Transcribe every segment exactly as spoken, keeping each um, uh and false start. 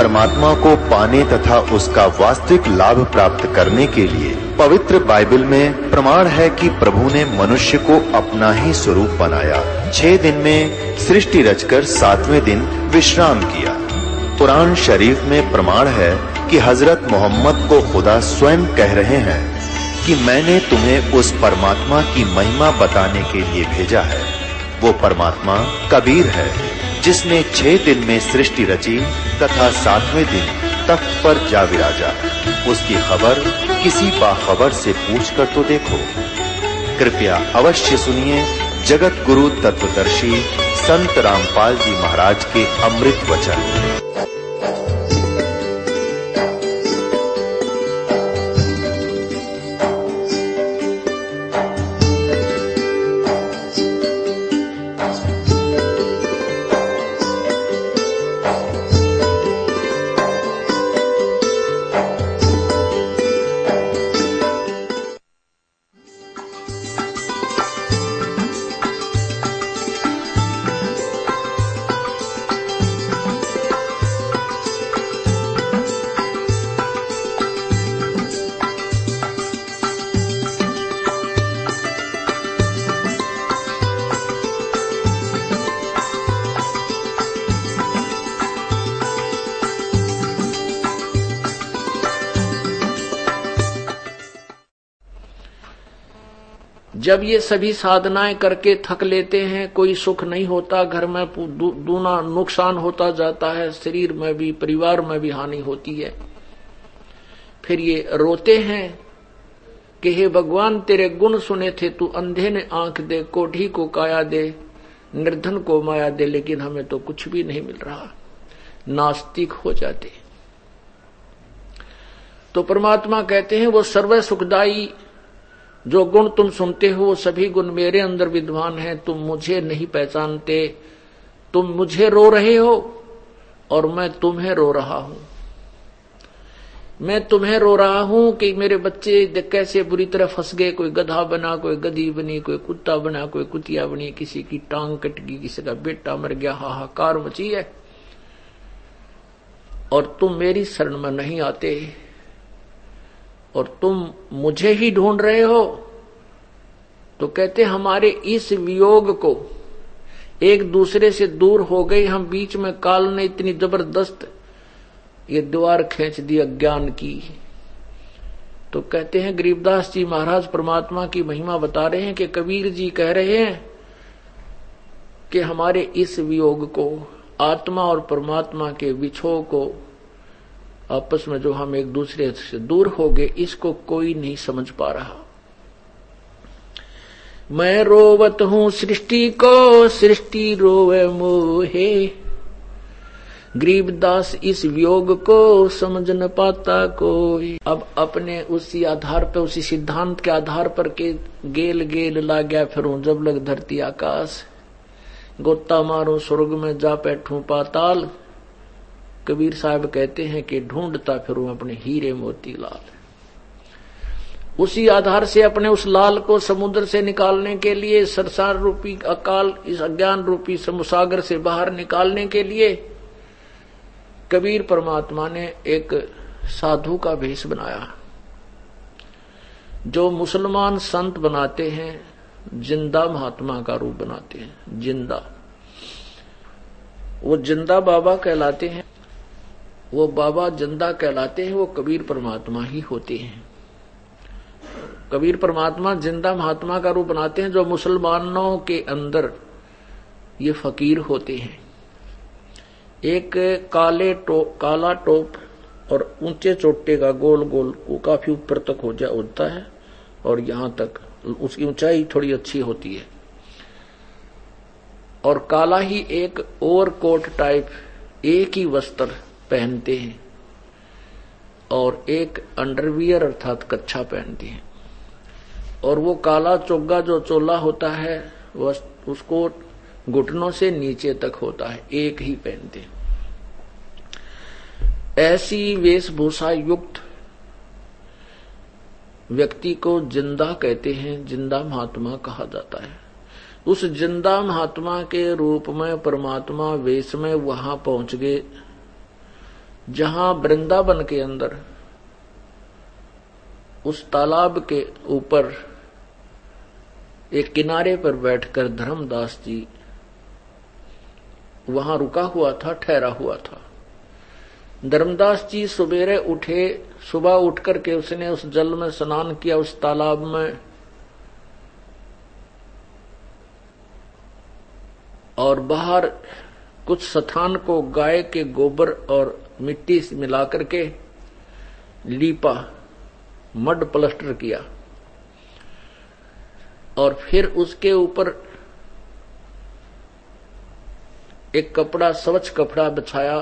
परमात्मा को पाने तथा उसका वास्तविक लाभ प्राप्त करने के लिए पवित्र बाइबल में प्रमाण है कि प्रभु ने मनुष्य को अपना ही स्वरूप बनाया। छह दिन में सृष्टि रचकर सातवें दिन विश्राम किया। कुरान शरीफ में प्रमाण है कि हजरत मोहम्मद को खुदा स्वयं कह रहे हैं कि मैंने तुम्हें उस परमात्मा की महिमा बताने के लिए भेजा है। वो परमात्मा कबीर है जिसने छह दिन में सृष्टि रची तथा सातवें दिन तख्त पर जा विराजा। उसकी खबर किसी बाखबर से पूछकर तो देखो। कृपया अवश्य सुनिए जगत गुरु तत्वदर्शी संत रामपाल जी महाराज के अमृत वचन। जब ये सभी साधनाएं करके थक लेते हैं, कोई सुख नहीं होता, घर में दूना नुकसान होता जाता है, शरीर में भी परिवार में भी हानि होती है। फिर ये रोते हैं कि हे भगवान तेरे गुण सुने थे, तू अंधे ने आंख दे, कोढ़ी को काया दे, निर्धन को माया दे, लेकिन हमें तो कुछ भी नहीं मिल रहा। नास्तिक हो जाते। तो परमात्मा कहते हैं वो सर्व सुखदाई जो गुण तुम सुनते हो वो सभी गुण मेरे अंदर विद्वान हैं। तुम मुझे नहीं पहचानते, तुम मुझे रो रहे हो और मैं तुम्हें रो रहा हूं। मैं तुम्हें रो रहा हूं कि मेरे बच्चे कैसे बुरी तरह फंस गए। कोई गधा बना, कोई गधी बनी, कोई कुत्ता बना, कोई कुतिया बनी, किसी की टांग कट गई, किसी का बेटा मर गया, हाहाकार मची है और तुम मेरी शरण में नहीं आते और तुम मुझे ही ढूंढ रहे हो। तो कहते हमारे इस वियोग को एक दूसरे से दूर हो गई, हम बीच में काल ने इतनी जबरदस्त ये द्वार खींच दी अज्ञान की। तो कहते हैं गरीबदास जी महाराज परमात्मा की महिमा बता रहे हैं कि कबीर जी कह रहे हैं कि हमारे इस वियोग को, आत्मा और परमात्मा के विछोह को, आपस में जो हम एक दूसरे से दूर हो गए, इसको कोई नहीं समझ पा रहा। मैं रोवत हूं सृष्टि को, सृष्टि रोवे मोहे, गरीबदास इस वियोग को समझ न पाता कोई। अब अपने उसी आधार पर, उसी सिद्धांत के आधार पर के गेल गेल ला गया फिरूं जब लग धरती आकाश, गोता मारूं स्वर्ग में जा बैठूं पाताल। कबीर साहब कहते हैं कि ढूंढता फिरूं अपने हीरे मोती लाल। उसी आधार से अपने उस लाल को समुद्र से निकालने के लिए, संसार रूपी अकाल, इस अज्ञान रूपी समुसागर से बाहर निकालने के लिए कबीर परमात्मा ने एक साधु का भेष बनाया। जो मुसलमान संत बनाते हैं, जिंदा महात्मा का रूप बनाते हैं। जिंदा, वो जिंदा बाबा कहलाते हैं। वो बाबा जिंदा कहलाते हैं, वो कबीर परमात्मा ही होते हैं। कबीर परमात्मा जिंदा महात्मा का रूप बनाते हैं। जो मुसलमानों के अंदर ये फकीर होते हैं, एक काले टोप, काला टोप और ऊंचे चोटे का गोल गोल, वो काफी ऊपर तक हो जा होता है और यहां तक उसकी ऊंचाई थोड़ी अच्छी होती है। और काला ही एक ओवर कोट टाइप एक ही वस्त्र पहनते हैं और एक अंडरवियर अर्थात कच्छा पहनते हैं। और वो काला चोगा जो चोला होता है वह उसको घुटनों से नीचे तक होता है, एक ही पहनते हैं। ऐसी वेशभूषा युक्त व्यक्ति को जिंदा कहते हैं, जिंदा महात्मा कहा जाता है। उस जिंदा महात्मा के रूप में परमात्मा वेश में वहां पहुंच गए जहां वृंदावन के अंदर उस तालाब के ऊपर एक किनारे पर बैठकर धर्मदास जी वहां रुका हुआ था, ठहरा हुआ था। धर्मदास जी सुबेरे उठे, सुबह उठ करके उसने उस जल में स्नान किया, उस तालाब में, और बाहर कुछ स्थान को गाय के गोबर और मिट्टी से मिला करके लीपा, मड प्लास्टर किया, और फिर उसके ऊपर एक कपड़ा, स्वच्छ कपड़ा बिछाया।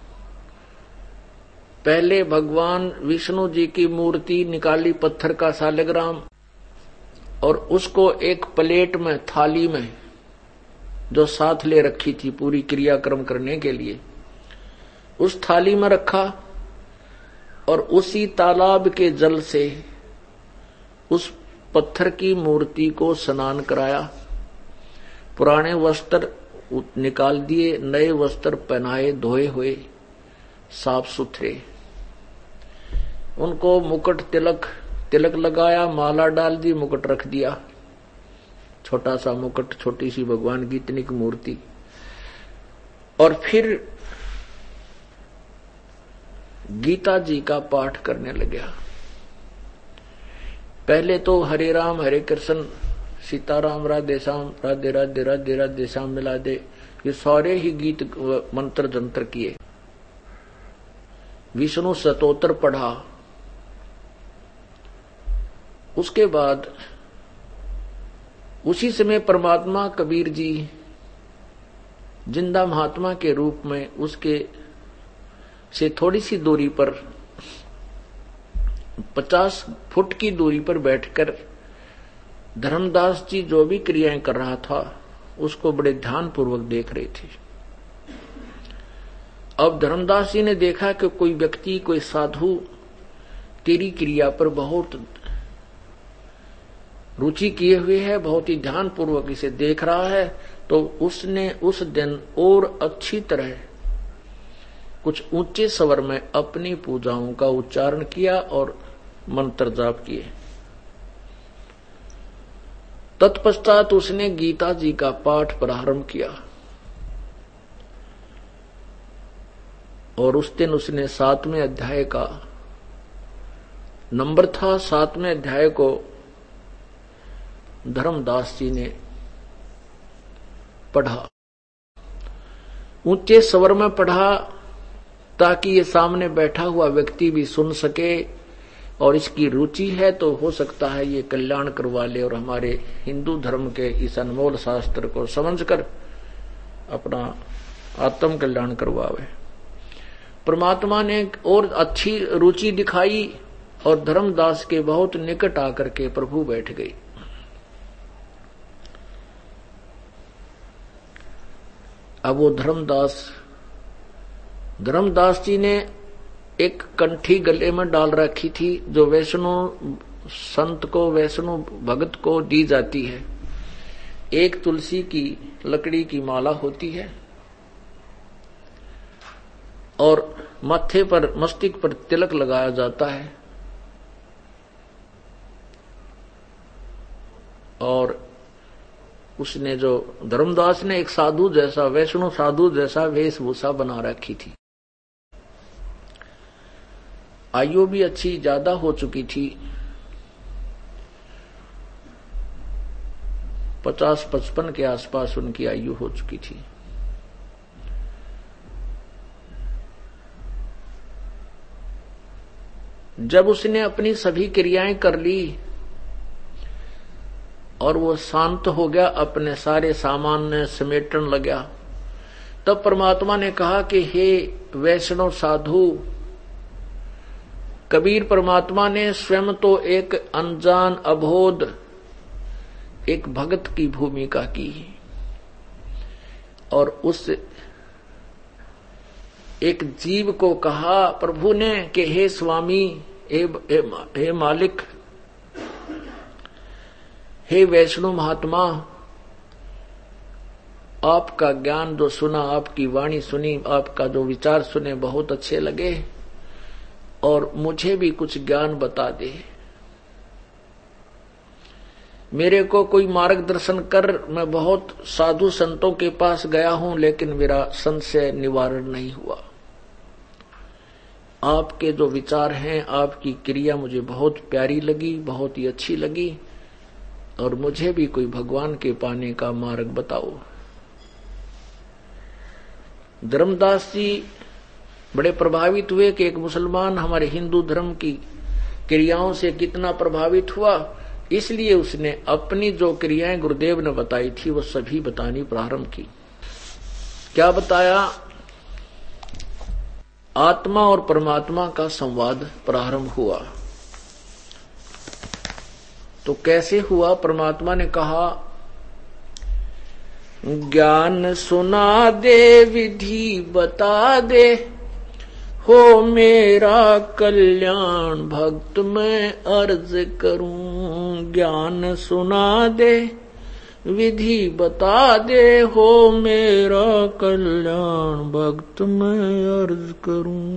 पहले भगवान विष्णु जी की मूर्ति निकाली, पत्थर का सालिग्राम, और उसको एक प्लेट में, थाली में जो साथ ले रखी थी पूरी क्रियाक्रम करने के लिए, उस थाली में रखा, और उसी तालाब के जल से उस पत्थर की मूर्ति को स्नान कराया। पुराने वस्त्र निकाल दिए, नए वस्त्र पहनाए, धोए हुए, साफ सुथरे। उनको मुकुट, तिलक तिलक लगाया, माला डाल दी, मुकुट रख दिया, छोटा सा मुकुट, छोटी सी भगवान की इतनी की मूर्ति। और फिर गीता जी का पाठ करने लगा। पहले तो हरे राम हरे कृष्ण, सीताराम राधे श्याम, राधे राधे राधे राधे श्याम मिला दे, ये सारे ही गीत मंत्र जंत्र किए। विष्णु स्तोत्र पढ़ा। उसके बाद उसी समय परमात्मा कबीर जी जिंदा महात्मा के रूप में उसके से थोड़ी सी दूरी पर, पचास फुट की दूरी पर बैठकर धर्मदास जी जो भी क्रियाएं कर रहा था उसको बड़े ध्यान पूर्वक देख रहे थे। अब धर्मदास जी ने देखा कि कोई व्यक्ति, कोई साधु तेरी क्रिया पर बहुत रुचि किए हुए है, बहुत ही ध्यान पूर्वक इसे देख रहा है। तो उसने उस दिन और अच्छी तरह कुछ ऊंचे स्वर में अपनी पूजाओं का उच्चारण किया और मंत्र जाप किए। तत्पश्चात उसने गीता जी का पाठ प्रारंभ किया, और उस दिन उसने सातवें अध्याय का नंबर था, सातवें अध्याय को धर्मदास जी ने पढ़ा। ऊंचे स्वर में पढ़ा ताकि ये सामने बैठा हुआ व्यक्ति भी सुन सके, और इसकी रुचि है तो हो सकता है ये कल्याण करवा ले और हमारे हिंदू धर्म के इस अनमोल शास्त्र को समझकर अपना आत्म कल्याण करवावे। परमात्मा ने और अच्छी रुचि दिखाई और धर्मदास के बहुत निकट आकर के प्रभु बैठ गई। अब वो धर्मदास धर्मदास जी ने एक कंठी गले में डाल रखी थी जो वैष्णव संत को, वैष्णव भगत को दी जाती है। एक तुलसी की लकड़ी की माला होती है और माथे पर, मस्तिष्क पर तिलक लगाया जाता है, और उसने जो धर्मदास ने एक साधु जैसा, वैष्णव साधु जैसा वेशभूषा बना रखी थी। आयु भी अच्छी ज्यादा हो चुकी थी, पचास पचपन के आसपास उनकी आयु हो चुकी थी। जब उसने अपनी सभी क्रियाएं कर ली और वो शांत हो गया, अपने सारे सामान ने समेटन लगा, तब परमात्मा ने कहा कि हे वैष्णव साधु, कबीर परमात्मा ने स्वयं तो एक अनजान अबोध एक भगत की भूमिका की और उस एक जीव को कहा प्रभु ने कि हे स्वामी, हे, हे, हे मालिक, हे वैष्णव महात्मा, आपका ज्ञान जो सुना, आपकी वाणी सुनी, आपका जो विचार सुने बहुत अच्छे लगे और मुझे भी कुछ ज्ञान बता दे। मेरे को कोई मार्गदर्शन कर। मैं बहुत साधु संतों के पास गया हूं लेकिन मेरा संशय निवारण नहीं हुआ। आपके जो विचार हैं, आपकी क्रिया मुझे बहुत प्यारी लगी, बहुत ही अच्छी लगी और मुझे भी कोई भगवान के पाने का मार्ग बताओ। धर्मदास जी बड़े प्रभावित हुए कि एक मुसलमान हमारे हिंदू धर्म की क्रियाओं से कितना प्रभावित हुआ। इसलिए उसने अपनी जो क्रियाएं गुरुदेव ने बताई थी वो सभी बतानी प्रारंभ की। क्या बताया? आत्मा और परमात्मा का संवाद प्रारंभ हुआ। तो कैसे हुआ? परमात्मा ने कहा, ज्ञान सुना दे, विधि बता दे, हो मेरा कल्याण भक्त मैं अर्ज करूं। ज्ञान सुना दे, विधि बता दे, हो मेरा कल्याण भक्त मैं अर्ज करूं।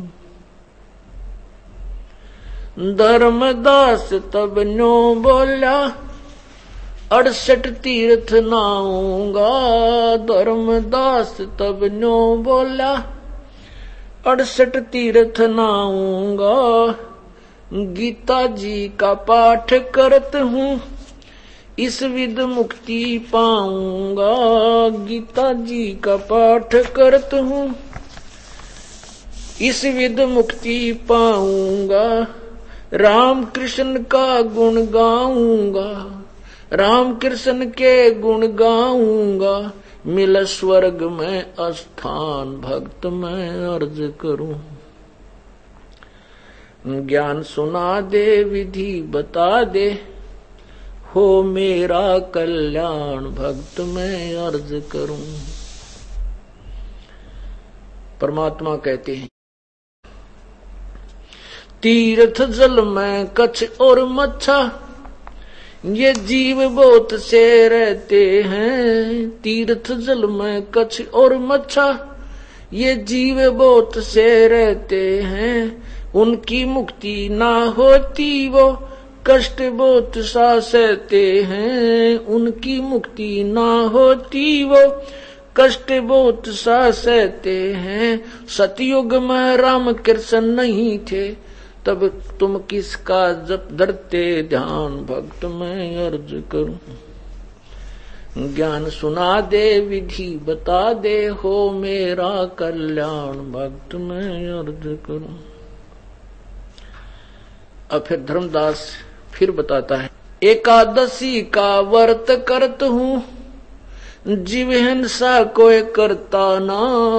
धर्मदास तब नो बोला, अड़सठ तीर्थ नाऊंगा। धर्मदास तब नो बोला, अड़सठ तीर्थ नाऊंगा। गीता जी का पाठ करत हूँ, इस विध मुक्ति पाऊंगा। गीता जी का पाठ करत हूँ, इस विध मुक्ति पाऊंगा। राम कृष्ण का गुण गाऊंगा, राम कृष्ण के गुण गाऊंगा। मिल स्वर्ग में स्थान भक्त मैं अर्ज करूं। ज्ञान सुना दे, विधि बता दे, हो मेरा कल्याण भक्त मैं अर्ज करूं। परमात्मा कहते हैं, तीर्थ जल में कच्छ और मच्छा, ये जीव बहुत से रहते हैं। तीर्थ जल में कच्छ और मच्छा, ये जीव बहुत से रहते हैं। उनकी मुक्ति ना होती वो कष्ट बहुत सा सहते हैं। उनकी मुक्ति ना होती वो कष्ट बहुत सा सहते हैं। सतयुग में राम कृष्ण नहीं थे, तब तुम किसका जप धरते ध्यान भक्त मैं अर्ज करूं। ज्ञान सुना दे, विधि बता दे, हो मेरा कल्याण भक्त मैं अर्ज करूं। अब फिर धर्मदास फिर बताता है, एकादशी का व्रत करत हूँ, जीव हिंसा कोई करता ना।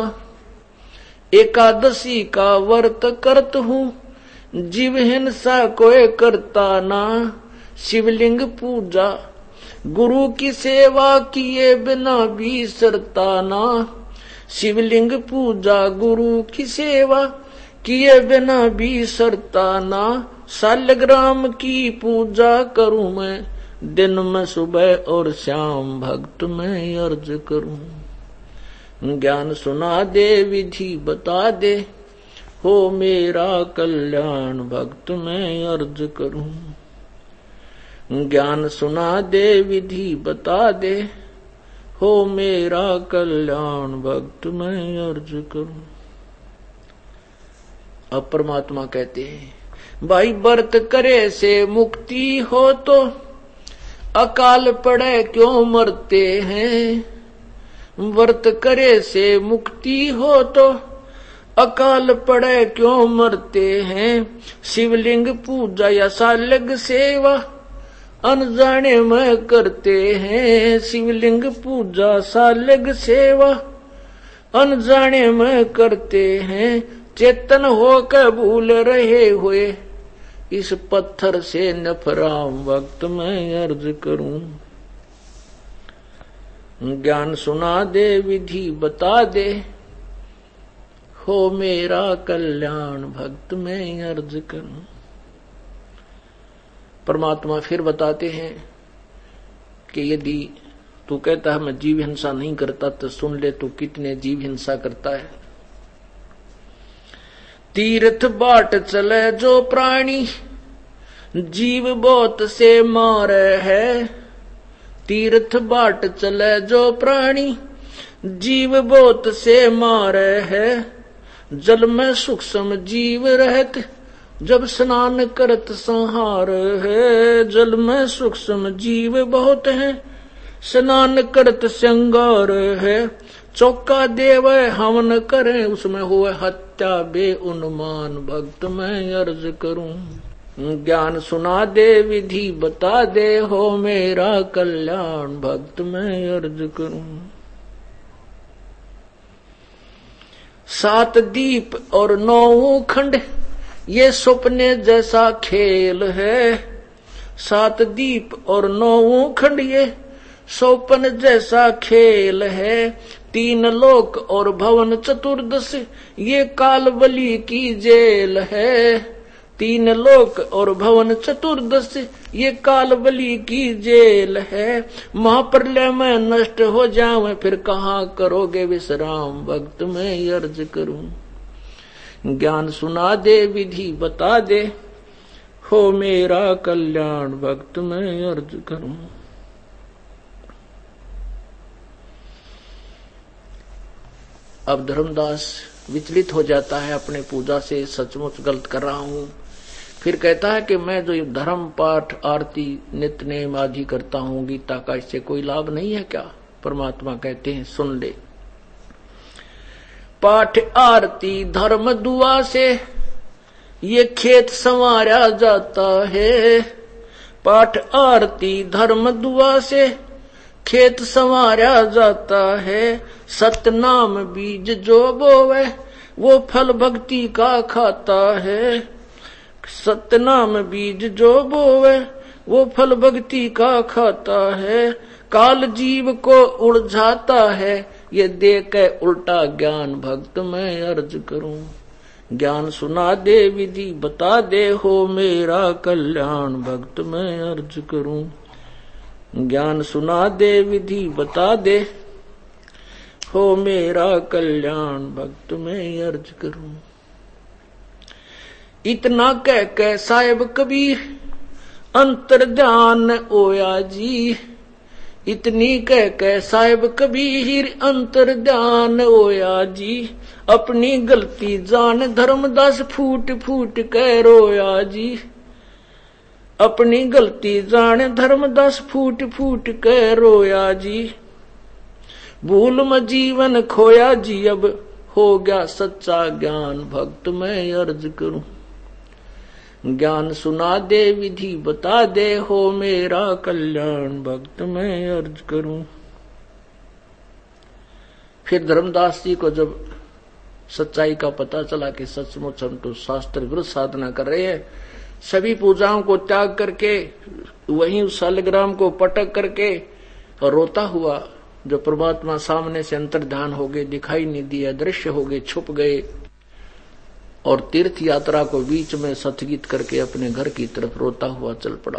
एकादशी का व्रत करत हूँ, जीव हिंसा कोई करता ना। शिवलिंग पूजा गुरु की सेवा किए बिना भी सरता ना। शिवलिंग पूजा गुरु की सेवा किए बिना भी सरता ना। शालग्राम की पूजा करूं मैं, दिन में सुबह और शाम भक्त मैं अर्ज करूं। ज्ञान सुना दे, विधि बता दे, हो मेरा कल्याण भक्त मैं अर्ज करूं। ज्ञान सुना दे, विधि बता दे, हो मेरा कल्याण भक्त मैं अर्ज करूं। अब परमात्मा कहते हैं, भाई व्रत करे से मुक्ति हो तो अकाल पड़े क्यों मरते हैं। व्रत करे से मुक्ति हो तो अकाल पड़े क्यों मरते हैं। शिवलिंग पूजा या सालग सेवा अनजाने में करते हैं। शिवलिंग पूजा सालग सेवा अनजाने में करते हैं। चेतन होकर भूल रहे हुए इस पत्थर से नफराम वक्त मैं अर्ज करूं। ज्ञान सुना दे, विधि बता दे, हो मेरा कल्याण भक्त मैं अर्ज करूं। परमात्मा फिर बताते हैं कि यदि तू कहता है मैं जीव हिंसा नहीं करता, तो सुन ले तू कितने जीव हिंसा करता है। तीर्थ बाट चले जो प्राणी, जीव बहुत से मारे है। तीर्थ बाट चले जो प्राणी, जीव बहुत से मारे है। जल में सूक्ष्म जीव रहत, जब स्नान करत संहार है। जल में सूक्ष्म जीव बहुत है, स्नान करत श्रृंगार है। चौका देव हवन करें, उसमें हुए हत्या बे उन्मान। भक्त मैं अर्ज करूं, ज्ञान सुना दे विधि बता दे, हो मेरा कल्याण। भक्त मैं अर्ज करूं। सात दीप और नौ खंड, ये सपने जैसा खेल है। सात दीप और नौ खंड, ये सौपन जैसा खेल है। तीन लोक और भवन चतुर्दश, ये कालबली की जेल है। तीन लोक और भवन चतुर्दश, ये कालबली की जेल है। महाप्रलय में नष्ट हो जावे, फिर कहाँ करोगे विश्राम। भक्त मैं अर्ज करूं, ज्ञान सुना दे विधि बता दे, हो मेरा कल्याण। भक्त मैं अर्ज करूं। अब धर्मदास विचलित हो जाता है अपने पूजा से, सचमुच गलत कर रहा हूं। फिर कहता है कि मैं जो धर्म पाठ आरती नित्य नेम आदि करता हूं, गीता का इससे कोई लाभ नहीं है क्या? परमात्मा कहते हैं सुन ले। पाठ आरती धर्म दुआ से ये खेत संवारा जाता है। पाठ आरती धर्म दुआ से खेत संवारा जाता है। सतनाम बीज जो बोवे, वो फल भक्ति का खाता है। सतनाम बीज जो बोवे, वो फल भक्ति का खाता है। काल जीव को उलझाता है, ये दे के उल्टा ज्ञान। भक्त मैं अर्ज करूं, ज्ञान सुना दे विधि बता दे, हो मेरा कल्याण। भक्त मैं अर्ज करूं, ज्ञान सुना दे विधि बता दे, हो मेरा कल्याण। भक्त मैं अर्ज करूं। इतना कह के साहिब कबीर अंतर ध्यान ओया जी। इतनी कह के साहिब कबीर अंतर ध्यान ओया जी। अपनी गलती जान धर्मदास फूट फूट के रोया जी। अपनी गलती जान धर्मदास फूट फूट के रोया जी। भूल में जीवन खोया जी, अब हो गया सच्चा ज्ञान। भक्त मैं अर्ज करूं, ज्ञान सुना दे विधि बता दे, हो मेरा कल्याण। भक्त मैं अर्ज करूं। फिर धर्मदास जी को जब सच्चाई का पता चला कि सचमुच हम तो शास्त्र विरुद्ध साधना कर रहे हैं, सभी पूजाओं को त्याग करके वहीं उस शालिग्राम को पटक करके और रोता हुआ जो परमात्मा सामने से अंतर्ध्यान हो गए, दिखाई नहीं दिया, दृश्य हो गए, छुप गए, और तीर्थ यात्रा को बीच में सतगीत करके अपने घर की तरफ रोता हुआ चल पड़ा।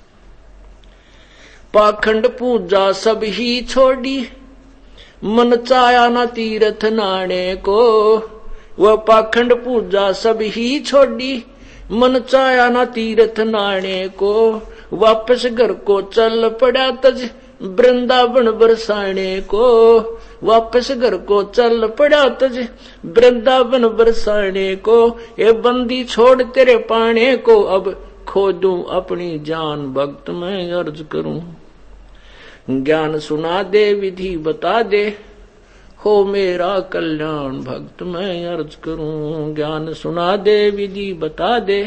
पाखंड पूजा सब ही छोड़ी, मन चाया न तीर्थ नाने को। वह पाखंड पूजा सब ही छोड़ी, मन चाया न तीर्थ नाने को। वापस घर को चल पड़ा तज, वृंदावन बरसाने को। वापस घर को चल पड़ा तज, वृंदावन बरसाने को। ये बंदी छोड़ तेरे पाने को, अब खो दूं अपनी जान। भक्त मैं अर्ज करूं, ज्ञान सुना दे विधि बता दे, हो मेरा कल्याण। भक्त मैं अर्ज करूं, ज्ञान सुना दे विधि बता दे,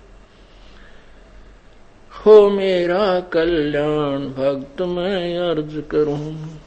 हो मेरा कल्याण। भक्त मैं अर्ज करूं।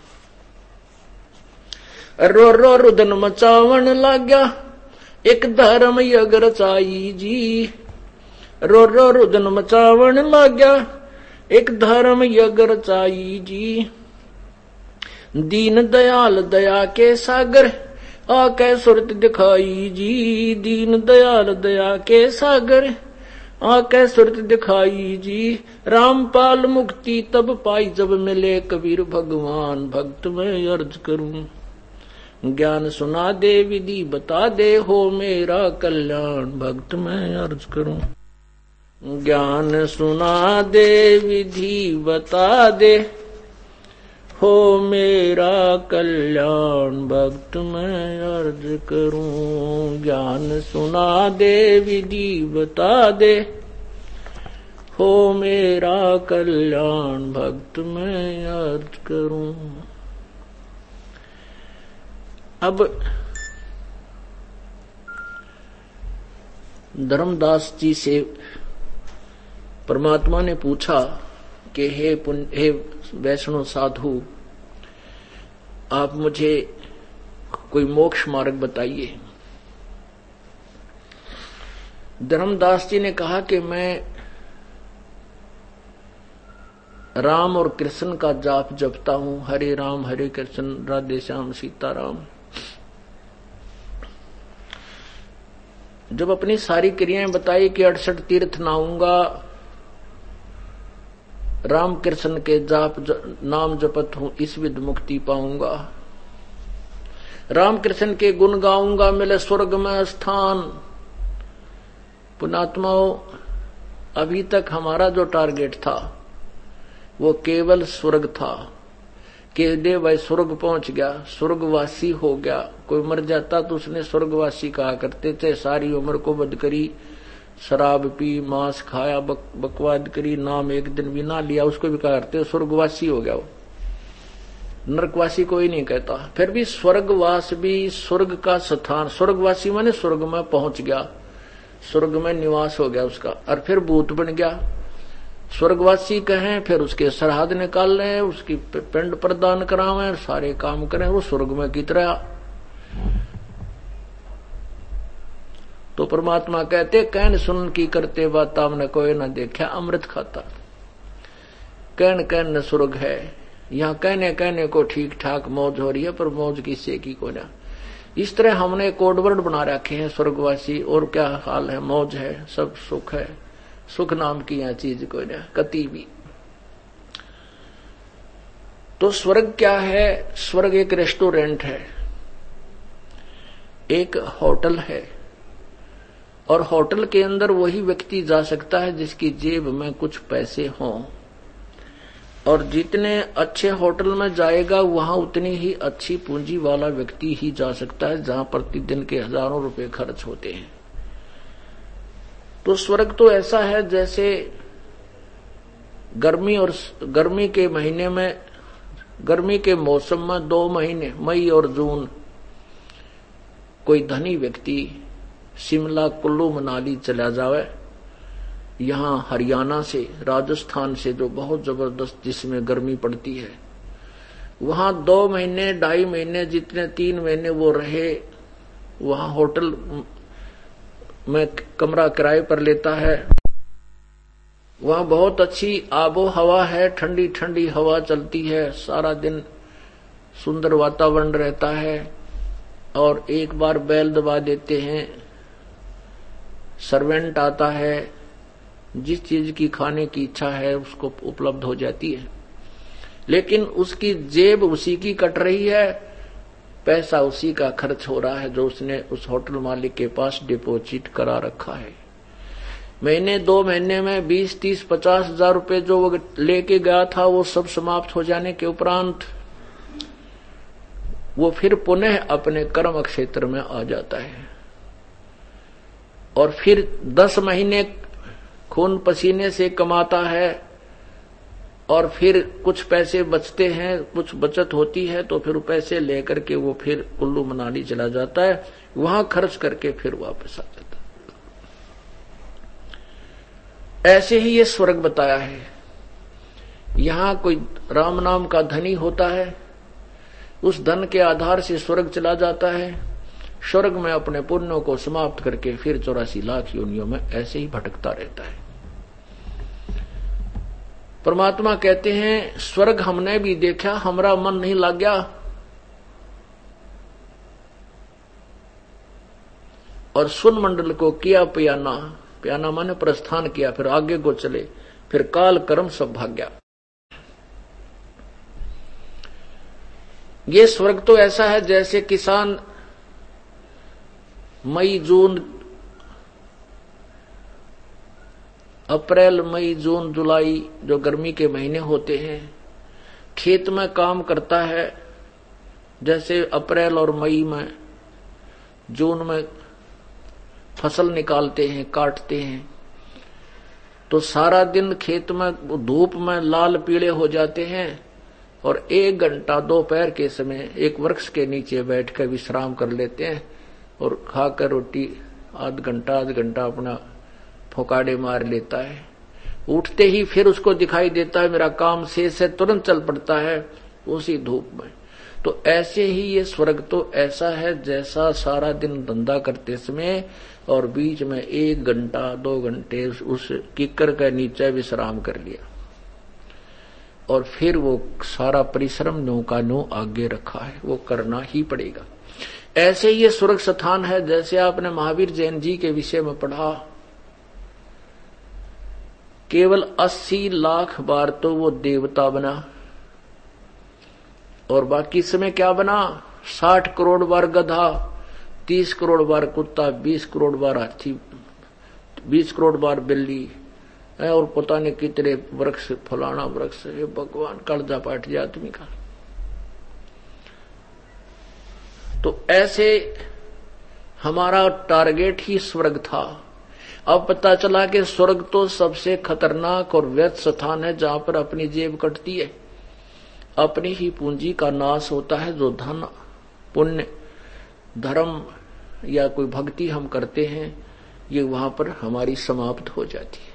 रो रो रुदन मचावन लाग्या, एक धर्म यग रचाई जी। रो रो रुदन मचावन लाग्या, एक धर्म यग रचाई जी। दीन दयाल दया के सागर, आके सुरत दिखाई जी। दीन दयाल दया के सागर, आके सूरत दिखाई जी। रामपाल मुक्ति तब पाई जब मिले कबीर भगवान। भक्त में अर्ज करूं ज्ञान सुना दे विधि बता दे हो मेरा कल्याण। भक्त में अर्ज करूं ज्ञान सुना दे विधि बता दे हो मेरा कल्याण। भक्त में अर्ज करूं ज्ञान सुना दे विधि बता दे हो मेरा कल्याण। भक्त में अर्ज करूं। अब धर्मदास जी से परमात्मा ने पूछा कि हे पुण्य हे वैष्णव साधु, आप मुझे कोई मोक्ष मार्ग बताइए। धर्मदास जी ने कहा कि मैं राम और कृष्ण का जाप जपता हूं। हरे राम हरे कृष्ण राधे श्याम सीताराम। जब अपनी सारी क्रियाएं बताई कि अड़सठ तीर्थ नहाऊंगा, राम कृष्ण के जाप ज, नाम जपत हूं, इस विध मुक्ति पाऊंगा। राम कृष्ण के गुण गाऊंगा, मिले स्वर्ग में स्थान। पुणात्माओं, अभी तक हमारा जो टारगेट था वो केवल स्वर्ग था। के दे भाई स्वर्ग पहुंच गया, स्वर्गवासी हो गया। कोई मर जाता तो उसने स्वर्गवासी कहा करते थे। सारी उम्र को बद करी, शराब पी, मांस खाया, बक, बकवाद करी, नाम एक दिन भी ना लिया, उसको भी कहा करते स्वर्गवासी हो गया। वो नरकवासी कोई नहीं कहता। फिर भी स्वर्गवास भी स्वर्ग का स्थान। स्वर्गवासी माने स्वर्ग में पहुंच गया, स्वर्ग में निवास हो गया उसका। और फिर भूत बन गया। स्वर्गवासी कहें, फिर उसके सरहद निकाल रहे, उसकी पिंड प्रदान करावें, सारे काम करें, वो स्वर्ग में की तरह। तो परमात्मा कहते कहन सुन की करते बात हमने कोई न देखा अमृत खाता। कहन कहन न स्वर्ग है। यहाँ कहने कहने को ठीक ठाक मौज हो रही है, पर मौज किससे की को ना। इस तरह हमने कोडवर्ड बना रखे हैं स्वर्गवासी। और क्या हाल है, मौज है, सब सुख है। सुख नाम की यह चीज कोई ना कति भी। तो स्वर्ग क्या है? स्वर्ग एक रेस्टोरेंट है, एक होटल है। और होटल के अंदर वही व्यक्ति जा सकता है जिसकी जेब में कुछ पैसे हों। और जितने अच्छे होटल में जाएगा वहां उतनी ही अच्छी पूंजी वाला व्यक्ति ही जा सकता है, जहां प्रतिदिन के हजारों रुपए खर्च होते हैं। तो स्वर्ग तो ऐसा है जैसे गर्मी और गर्मी के महीने में, गर्मी के मौसम में दो महीने मई और जून कोई धनी व्यक्ति शिमला कुल्लू मनाली चला जावे, यहां हरियाणा से राजस्थान से जो बहुत जबरदस्त जिसमें गर्मी पड़ती है, वहां दो महीने ढाई महीने जितने तीन महीने वो रहे, वहां होटल में कमरा किराए पर लेता है। वहां बहुत अच्छी आबो हवा है, ठंडी ठंडी हवा चलती है, सारा दिन सुंदर वातावरण रहता है। और एक बार बैल दबा देते हैं, सर्वेंट आता है, जिस चीज की खाने की इच्छा है उसको उपलब्ध हो जाती है। लेकिन उसकी जेब उसी की कट रही है, पैसा उसी का खर्च हो रहा है जो उसने उस होटल मालिक के पास डिपॉजिट करा रखा है। महीने दो महीने में बीस तीस पचास हजार रुपए जो वो लेके गया था, वो सब समाप्त हो जाने के उपरांत वो फिर पुनः अपने कर्म क्षेत्र में आ जाता है। और फिर दस महीने खून पसीने से कमाता है, और फिर कुछ पैसे बचते हैं, कुछ बचत होती है, तो फिर पैसे लेकर के वो फिर कुल्लू मनाली चला जाता है, वहां खर्च करके फिर वापस आ जाता है। ऐसे ही ये स्वर्ग बताया है। यहां कोई राम नाम का धनी होता है, उस धन के आधार से स्वर्ग चला जाता है। स्वर्ग में अपने पुण्यों को समाप्त करके फिर चौरासी लाख योनियों में ऐसे ही भटकता रहता है। परमात्मा कहते हैं स्वर्ग हमने भी देखा, हमारा मन नहीं लग गया। और सुन मंडल को किया पियाना, प्याना माने प्रस्थान किया, फिर आगे को चले, फिर काल कर्म सब भाग गया। ये स्वर्ग तो ऐसा है जैसे किसान मई जून अप्रैल मई जून जुलाई जो गर्मी के महीने होते हैं, खेत में काम करता है, जैसे अप्रैल और मई में जून में फसल निकालते हैं, काटते हैं, तो सारा दिन खेत में धूप में लाल पीले हो जाते हैं और एक घंटा दोपहर के समय एक वृक्ष के नीचे बैठकर विश्राम कर लेते हैं और खाकर रोटी आध घंटा आध घंटा अपना फोकाड़े मार लेता है। उठते ही फिर उसको दिखाई देता है मेरा काम शेष है, तुरंत चल पड़ता है उसी धूप में। तो ऐसे ही ये स्वर्ग तो ऐसा है जैसा सारा दिन धंधा करते समय और बीच में एक घंटा दो घंटे उस किक्कर के नीचे विश्राम कर लिया और फिर वो सारा परिश्रम नो का नो आगे रखा है, वो करना ही पड़ेगा। ऐसे ये स्वर्ग स्थान है जैसे आपने महावीर जैन जी के विषय में पढ़ा, केवल अस्सी लाख बार तो वो देवता बना और बाकी समय क्या बना, साठ करोड़ बार गधा, तीस करोड़ बार कुत्ता, बीस करोड़ बार हाथी, बीस करोड़ बार बिल्ली और पता नहीं कितने वृक्ष, फलाना वृक्ष। ये भगवान कलजा पाट जाए आदमी का। तो ऐसे हमारा टारगेट ही स्वर्ग था। अब पता चला कि स्वर्ग तो सबसे खतरनाक और व्यर्थ स्थान है जहां पर अपनी जेब कटती है, अपनी ही पूंजी का नाश होता है। जो धन पुण्य धर्म या कोई भक्ति हम करते हैं ये वहां पर हमारी समाप्त हो जाती है।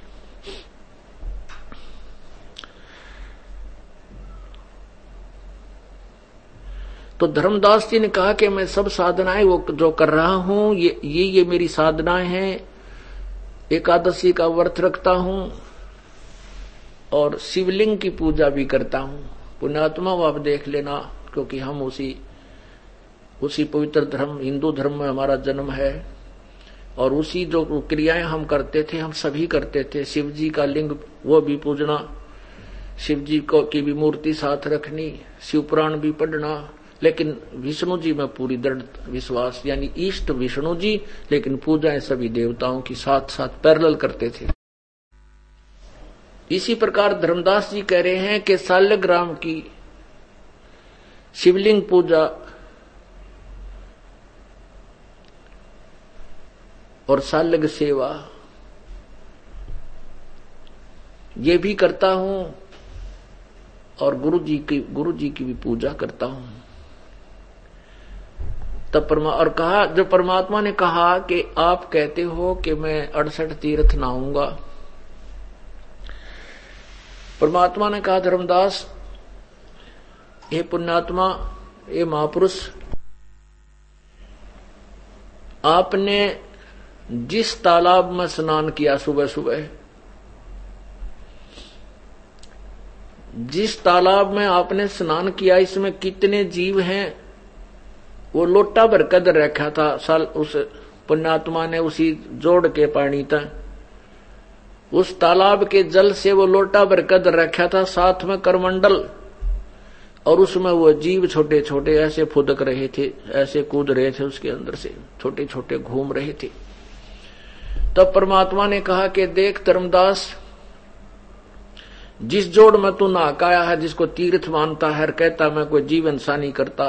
तो धर्मदास जी ने कहा कि मैं सब साधनाएं वो जो कर रहा हूं ये ये ये मेरी साधनाएं हैं, एकादशी का व्रत रखता हूं और शिवलिंग की पूजा भी करता हूं। पुण्यात्मा आप देख लेना, क्योंकि हम उसी उसी पवित्र धर्म हिंदू धर्म में हमारा जन्म है और उसी जो क्रियाएं हम करते थे हम सभी करते थे। शिव जी का लिंग वो भी पूजना, शिव जी को की भी मूर्ति साथ रखनी, शिव पुराण भी पढ़ना, लेकिन विष्णु जी में पूरी दृढ़ विश्वास, यानी इष्ट विष्णु जी, लेकिन पूजाएं सभी देवताओं की साथ साथ पैरेलल करते थे। इसी प्रकार धर्मदास जी कह रहे हैं कि शाल्यग्राम की शिवलिंग पूजा और शाल्यग सेवा ये भी करता हूं और गुरु जी की गुरु जी की भी पूजा करता हूं। तब परमा और कहा, जो परमात्मा ने कहा कि आप कहते हो कि मैं अड़सठ तीर्थ नहाऊंगा। परमात्मा ने कहा धर्मदास, हे पुण्यात्मा, हे महापुरुष, आपने जिस तालाब में स्नान किया सुबह सुबह, जिस तालाब में आपने स्नान किया, इसमें कितने जीव हैं वो लोटा भर कदर रखा था। साल उस पुण्यात्मा ने उसी जोड़ के पानी तक उस तालाब के जल से वो लोटा भर कदर रखा था, साथ में करमंडल, और उसमें वो जीव छोटे छोटे ऐसे फुदक रहे थे, ऐसे कूद रहे थे, उसके अंदर से छोटे छोटे घूम रहे थे। तब परमात्मा ने कहा कि देख धर्मदास, जिस जोड़ में तू नहाकाया है, जिसको तीर्थ मानता है, कहता मैं कोई जीव इंसानी करता,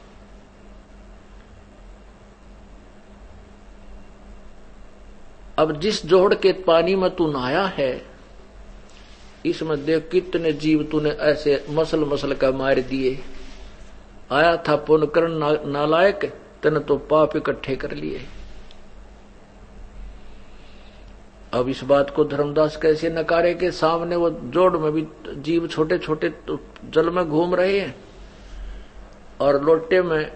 अब जिस जोड़ के पानी में तू नहाया है, इसमें देख कितने जीव तूने ऐसे मसल मसल का मार दिए। आया था पुण्य करण ना, नालायक, तने तो पाप इकट्ठे कर लिए। अब इस बात को धर्मदास कैसे नकारे के सामने वो जोड़ में भी जीव छोटे छोटे तो जल में घूम रहे हैं और लोटे में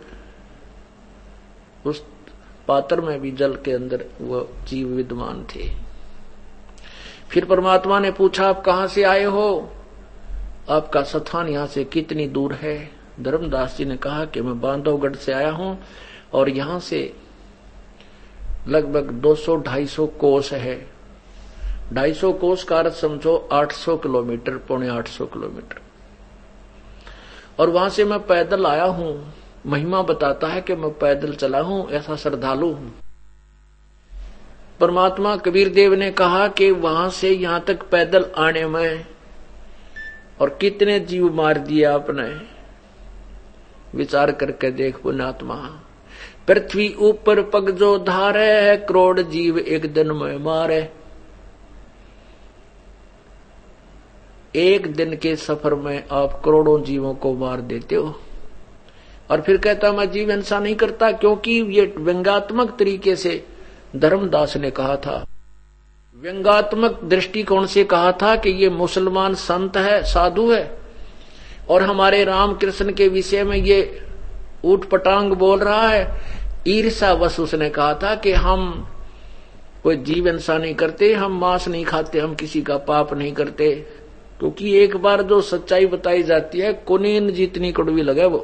उस पात्र में भी जल के अंदर वो जीव विद्यमान थे। फिर परमात्मा ने पूछा, आप कहां से आए हो, आपका स्थान यहां से कितनी दूर है। धर्मदास जी ने कहा कि मैं बांधवगढ़ से आया हूं और यहां से लगभग दो सौ ढाई सौ कोस है, ढाई सौ कोस का अर्थ समझो आठ सौ किलोमीटर, पौने आठ सौ किलोमीटर। और वहां से मैं पैदल आया हूं। महिमा बताता है कि मैं पैदल चला हूं, ऐसा श्रद्धालु हूं। परमात्मा कबीर देव ने कहा कि वहां से यहां तक पैदल आने में और कितने जीव मार दिए आपने, विचार करके देख पुण्यात्मा। पृथ्वी ऊपर पग जो धारे है, करोड़ जीव एक दिन में मारे। एक दिन के सफर में आप करोड़ों जीवों को मार देते हो। और फिर कहता मैं जीव हिंसा नहीं करता, क्योंकि ये व्यंग्यात्मक तरीके से धर्मदास ने कहा था, व्यंग्यात्मक दृष्टिकोण से कहा था कि ये मुसलमान संत है, साधु है, और हमारे रामकृष्ण के विषय में ये ऊट पटांग बोल रहा है। ईर्ष्यावश उसने कहा था कि हम कोई जीव हिंसा नहीं करते, हम मांस नहीं खाते, हम किसी का पाप नहीं करते। क्योंकि एक बार जो सच्चाई बताई जाती है, कुनीन जितनी कड़वी लगे वो।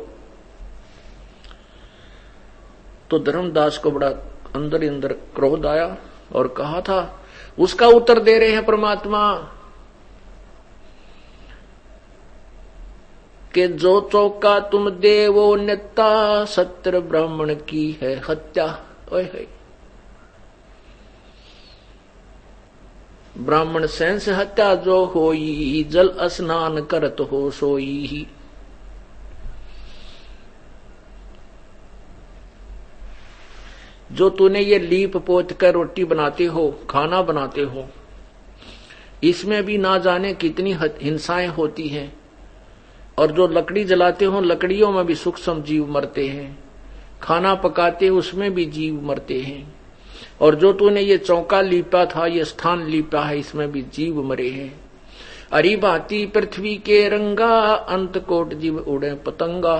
तो धर्मदास को बड़ा अंदर ही अंदर क्रोध आया और कहा था, उसका उत्तर दे रहे हैं परमात्मा कि जो चौका तुम देवो नेता, सत्र ब्राह्मण की है हत्या। ओए है ब्राह्मण सेंस हत्या जो होई, जल स्नान करत हो सोई। जो तूने ये लीप पोत कर रोटी बनाते हो, खाना बनाते हो, इसमें भी ना जाने कितनी हिंसाएं होती हैं। और जो लकड़ी जलाते हो, लकड़ियों में भी सूक्ष्म जीव मरते हैं। खाना पकाते हो, उसमें भी जीव मरते हैं। और जो तूने ये चौका लीपा था, ये स्थान लीपा है, इसमें भी जीव मरे हैं। अरी भांति पृथ्वी के रंगा, अंत कोट जीव उड़े पतंगा।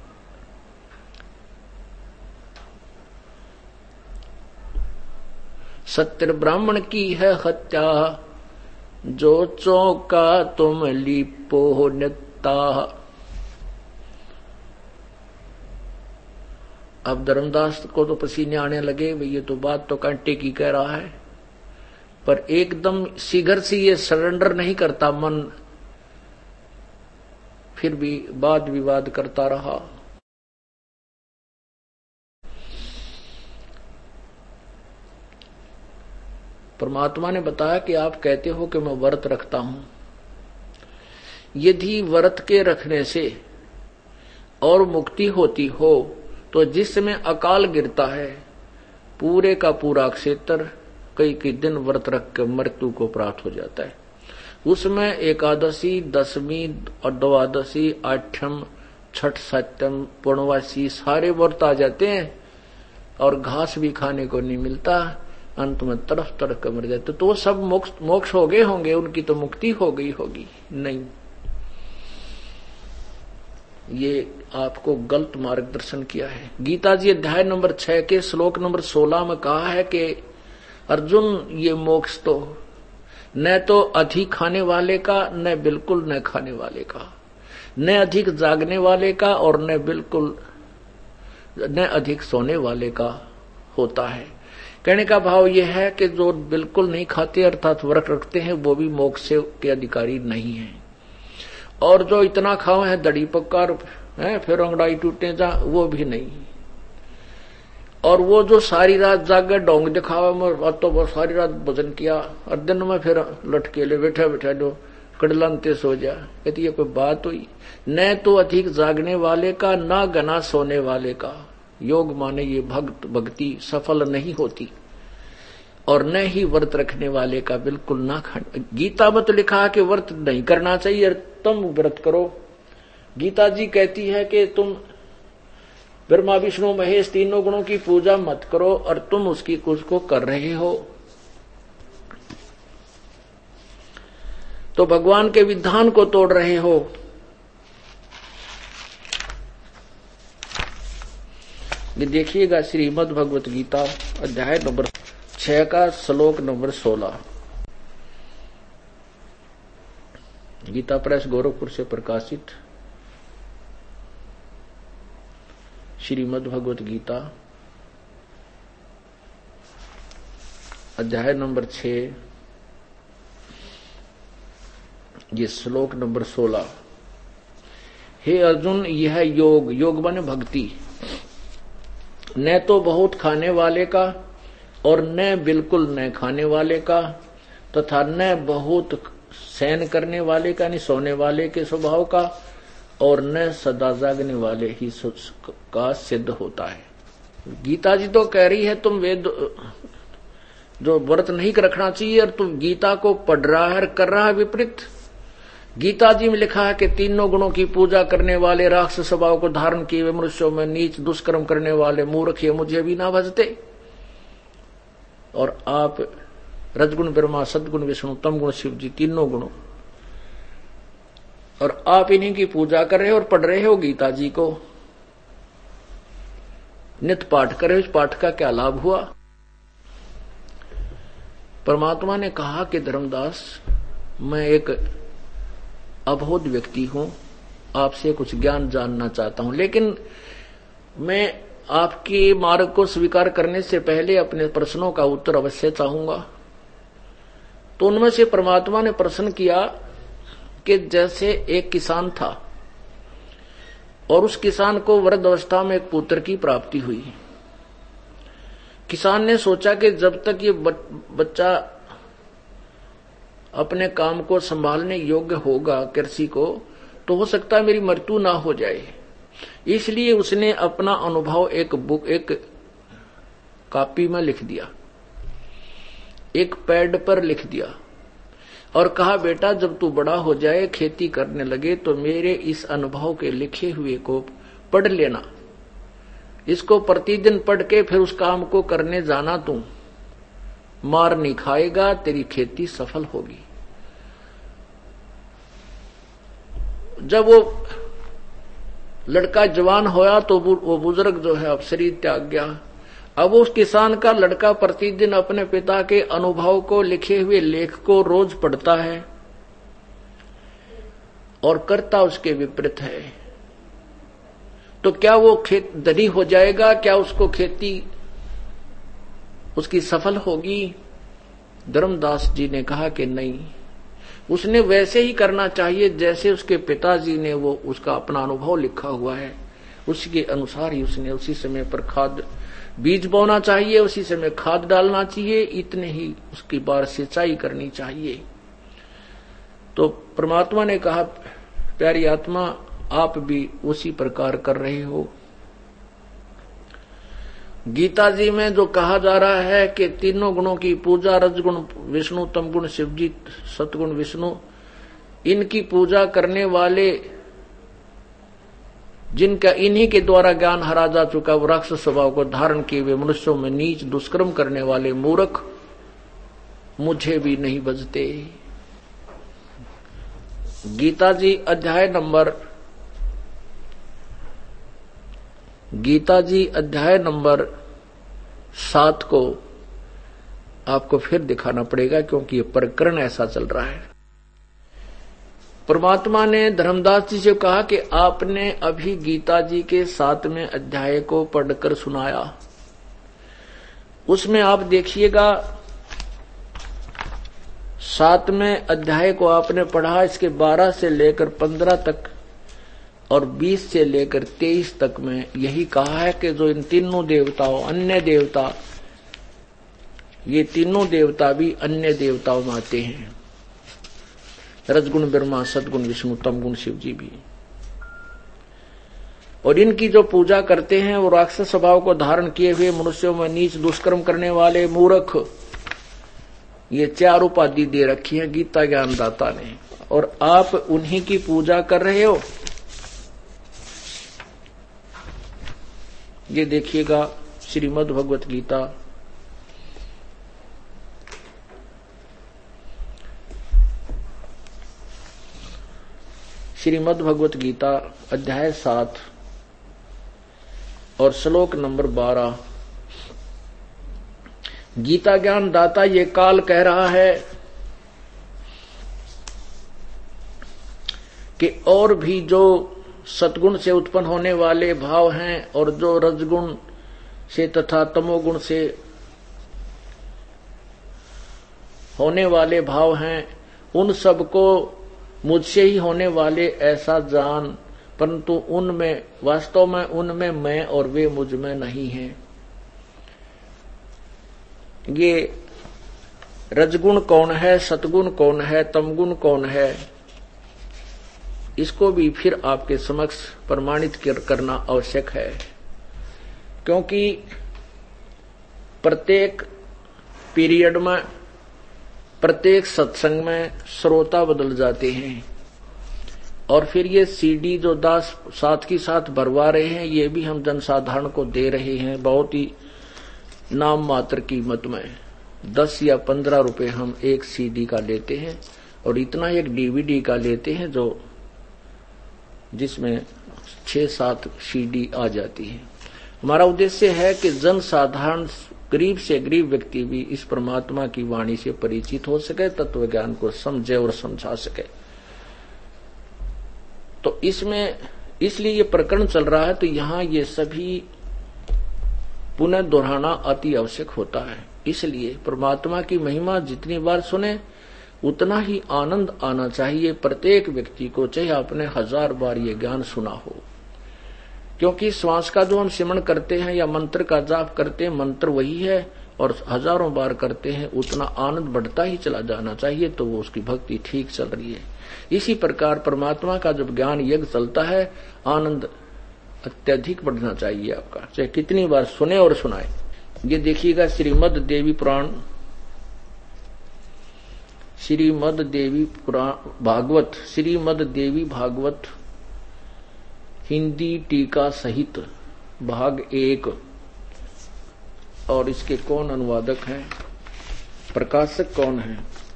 सत्र ब्राह्मण की है हत्या, जो चौका तुम लीपो नेता। अब धर्मदास को तो पसीने आने लगे, भाई ये तो बात तो कांटे की कह रहा है, पर एकदम शीघ्र से ये सरेंडर नहीं करता मन। फिर भी वाद विवाद करता रहा। परमात्मा ने बताया कि आप कहते हो कि मैं व्रत रखता हूं। यदि व्रत के रखने से और मुक्ति होती हो, तो जिसमें अकाल गिरता है, पूरे का पूरा क्षेत्र कई कई दिन व्रत रख के मृत्यु को प्राप्त हो जाता है। उसमें एकादशी, दसवीं और द्वादशी, आठम, छठ, सप्तम, पूर्णवासी सारे व्रत आ जाते हैं और घास भी खाने को नहीं मिलता। अंत में तड़फ तड़फ कर मर जाते। तो वो सब मोक्ष मोक्ष हो गए होंगे, उनकी तो मुक्ति हो गई होगी। नहीं, ये आपको गलत मार्गदर्शन किया है। गीता जी अध्याय नंबर छह के श्लोक नंबर सोलह में कहा है कि अर्जुन, ये मोक्ष तो न तो अधिक खाने वाले का, न बिल्कुल न खाने वाले का, न अधिक जागने वाले का और न बिल्कुल न अधिक सोने वाले का होता है। कहने का भाव यह है कि जो बिल्कुल नहीं खाते अर्थात व्रत रखते हैं, वो भी मोक्ष के अधिकारी नहीं है। और जो इतना खाओ है दड़ी पक्का है, फिर अंगड़ाई टूटे जा, वो भी नहीं। और वो जो सारी रात जागे डोंग दिखावा, तो वो सारी रात भोजन किया और दिन में फिर लटके ले बैठा बैठा जो कड़लनते सो जा। कहती ये कोई बात हुई? न तो अधिक जागने वाले का, ना गना सोने वाले का योग माने ये भक्त भक्ति सफल नहीं होती, और न ही व्रत रखने वाले का बिल्कुल ना खाने। गीता में तो लिखा है कि व्रत नहीं करना चाहिए, तुम व्रत करो। गीता जी कहती है कि तुम ब्रह्मा विष्णु महेश तीनों गुणों की पूजा मत करो, और तुम उसकी उसको कर रहे हो। तो भगवान के विधान को तोड़ रहे हो। ये देखिएगा श्रीमद् भगवत गीता अध्याय नंबर छह का श्लोक नंबर सोलह। गीता प्रेस गोरखपुर से प्रकाशित श्रीमद् भगवत गीता अध्याय नंबर छह ये श्लोक नंबर सोलह। हे अर्जुन, यह योग, योग माने भक्ति, न तो बहुत खाने वाले का और न बिल्कुल न खाने वाले का, तथा न बहुत सहन करने वाले का, नहीं सोने वाले के स्वभाव का, और न सदा जागने वाले ही का सिद्ध होता है। गीता जी तो कह रही है तुम वेद जो व्रत नहीं रखना चाहिए, और तुम गीता को पढ़ रहा है, कर रहा है विपरीत। गीता जी में लिखा है कि तीनों गुणों की पूजा करने वाले, राक्षस स्वभाव को धारण किए हुए मनुष्यों में नीच दुष्कर्म करने वाले मूर्ख ये मुझे भी ना भजते। और आप रजगुण ब्रह्मा, सदगुण विष्णु, तम गुण शिव जी, तीनों गुणों, और आप इन्हीं की पूजा कर रहे हो और पढ़ रहे हो गीता जी को, नित्य पाठ कर रहे हो। इस पाठ का क्या लाभ हुआ? परमात्मा ने कहा कि धर्मदास, मैं एक अबोध व्यक्ति हूं, आपसे कुछ ज्ञान जानना चाहता हूं, लेकिन मैं आपके मार्ग को स्वीकार करने से पहले अपने प्रश्नों का उत्तर अवश्य चाहूंगा। तो उनमें से परमात्मा ने प्रश्न किया कि जैसे एक किसान था और उस किसान को वृद्ध अवस्था में एक पुत्र की प्राप्ति हुई। किसान ने सोचा कि जब तक ये बच्चा अपने काम को संभालने योग्य होगा, कृषि को, तो हो सकता है मेरी मृत्यु ना हो जाए। इसलिए उसने अपना अनुभव एक बुक, एक कॉपी में लिख दिया, एक पैड पर लिख दिया और कहा, बेटा जब तू बड़ा हो जाए, खेती करने लगे, तो मेरे इस अनुभव के लिखे हुए को पढ़ लेना। इसको प्रतिदिन पढ़ के फिर उस काम को करने जाना। तू मार नहीं खाएगा, तेरी खेती सफल होगी। जब वो लड़का जवान होया तो वो बुजुर्ग जो है अब शरीर त्याग गया। अब उस किसान का लड़का प्रतिदिन अपने पिता के अनुभव को, लिखे हुए लेख को रोज पढ़ता है और करता उसके विपरीत है। तो क्या वो खेत धनी हो जाएगा? क्या उसको खेती उसकी सफल होगी? धर्मदास जी ने कहा कि नहीं, उसने वैसे ही करना चाहिए जैसे उसके पिताजी ने वो उसका अपना अनुभव लिखा हुआ है, उसके अनुसार ही उसने उसी समय पर खाद बीज बोना चाहिए, उसी समय खाद डालना चाहिए, इतने ही उसकी बार सिंचाई करनी चाहिए। तो परमात्मा ने कहा, प्यारी आत्मा, आप भी उसी प्रकार कर रहे हो। गीता जी में जो कहा जा रहा है कि तीनों गुणों की पूजा, रजगुण विष्णु, तमगुण शिवजी, सतगुण विष्णु, इनकी पूजा करने वाले, जिनका इन्हीं के द्वारा ज्ञान हरा जा चुका, वो राक्षस स्वभाव को धारण किए हुए मनुष्यों में नीच दुष्कर्म करने वाले मूर्ख मुझे भी नहीं बजते। गीता जी अध्याय नंबर गीता जी अध्याय नंबर सात को आपको फिर दिखाना पड़ेगा, क्योंकि ये प्रकरण ऐसा चल रहा है। परमात्मा ने धर्मदास जी से कहा कि आपने अभी गीता जी के सातवें अध्याय को पढ़कर सुनाया, उसमें आप देखिएगा सातवें अध्याय को आपने पढ़ा, इसके बारह से लेकर पंद्रह तक और बीस से लेकर तेईस तक में यही कहा है कि जो इन तीनों देवताओं, अन्य देवता, ये तीनों देवता भी अन्य देवताओं में आते हैं, रजगुण ब्रह्मा, सदगुण विष्णु, तमगुण शिव जी भी, और इनकी जो पूजा करते हैं वो राक्षस स्वभाव को धारण किए हुए मनुष्यों में नीच दुष्कर्म करने वाले मूर्ख, ये चार उपाधि दे रखी है गीता ज्ञानदाता ने, और आप उन्हीं की पूजा कर रहे हो। ये देखिएगा श्रीमद् भगवत गीता श्रीमद् भगवत गीता अध्याय सात और श्लोक नंबर बारह। गीता ज्ञान दाता ये काल कह रहा है कि और भी जो सतगुण से उत्पन्न होने वाले भाव हैं और जो रजगुण से तथा तमोगुण से होने वाले भाव हैं, उन सबको मुझसे ही होने वाले ऐसा जान, परंतु उनमें वास्तव में उनमें मैं और वे मुझ में नहीं हैं। ये रजगुण कौन है, सतगुण कौन है, तमगुण कौन है, इसको भी फिर आपके समक्ष प्रमाणित करना आवश्यक है। क्योंकि प्रत्येक पीरियड में, प्रत्येक सत्संग में श्रोता बदल जाते हैं और फिर ये सीडी जो दास साथ की साथ भरवा रहे हैं, ये भी हम जनसाधारण को दे रहे हैं बहुत ही नाम मात्र कीमत में। दस या पंद्रह रुपए हम एक सीडी का लेते हैं और इतना एक डीवीडी का लेते हैं जो जिसमें छह सात सीडी आ जाती है। हमारा उद्देश्य है कि जनसाधारण गरीब से गरीब व्यक्ति भी इस परमात्मा की वाणी से परिचित हो सके, तत्व ज्ञान को समझे और समझा सके। तो इसमें इसलिए ये प्रकरण चल रहा है, तो यहां ये सभी पुनः दोहराना अति आवश्यक होता है। इसलिए परमात्मा की महिमा जितनी बार सुने उतना ही आनंद आना चाहिए प्रत्येक व्यक्ति को, चाहे आपने हजार बार ये ज्ञान सुना हो। क्योंकि श्वास का जो हम सिमरण करते हैं या मंत्र का जाप करते हैं, मंत्र वही है और हजारों बार करते हैं, उतना आनंद बढ़ता ही चला जाना चाहिए, तो वो उसकी भक्ति ठीक चल रही है। इसी प्रकार परमात्मा का जब ज्ञान यज्ञ चलता है, आनंद अत्यधिक बढ़ना चाहिए आपका, चाहे कितनी बार सुने और सुनाए। ये देखिएगा श्रीमद देवी पुराण, श्रीमद देवी पुराण भागवत, श्रीमद देवी भागवत हिंदी टीका सहित भाग एक, और इसके कौन अनुवादक हैं, प्रकाशक कौन है?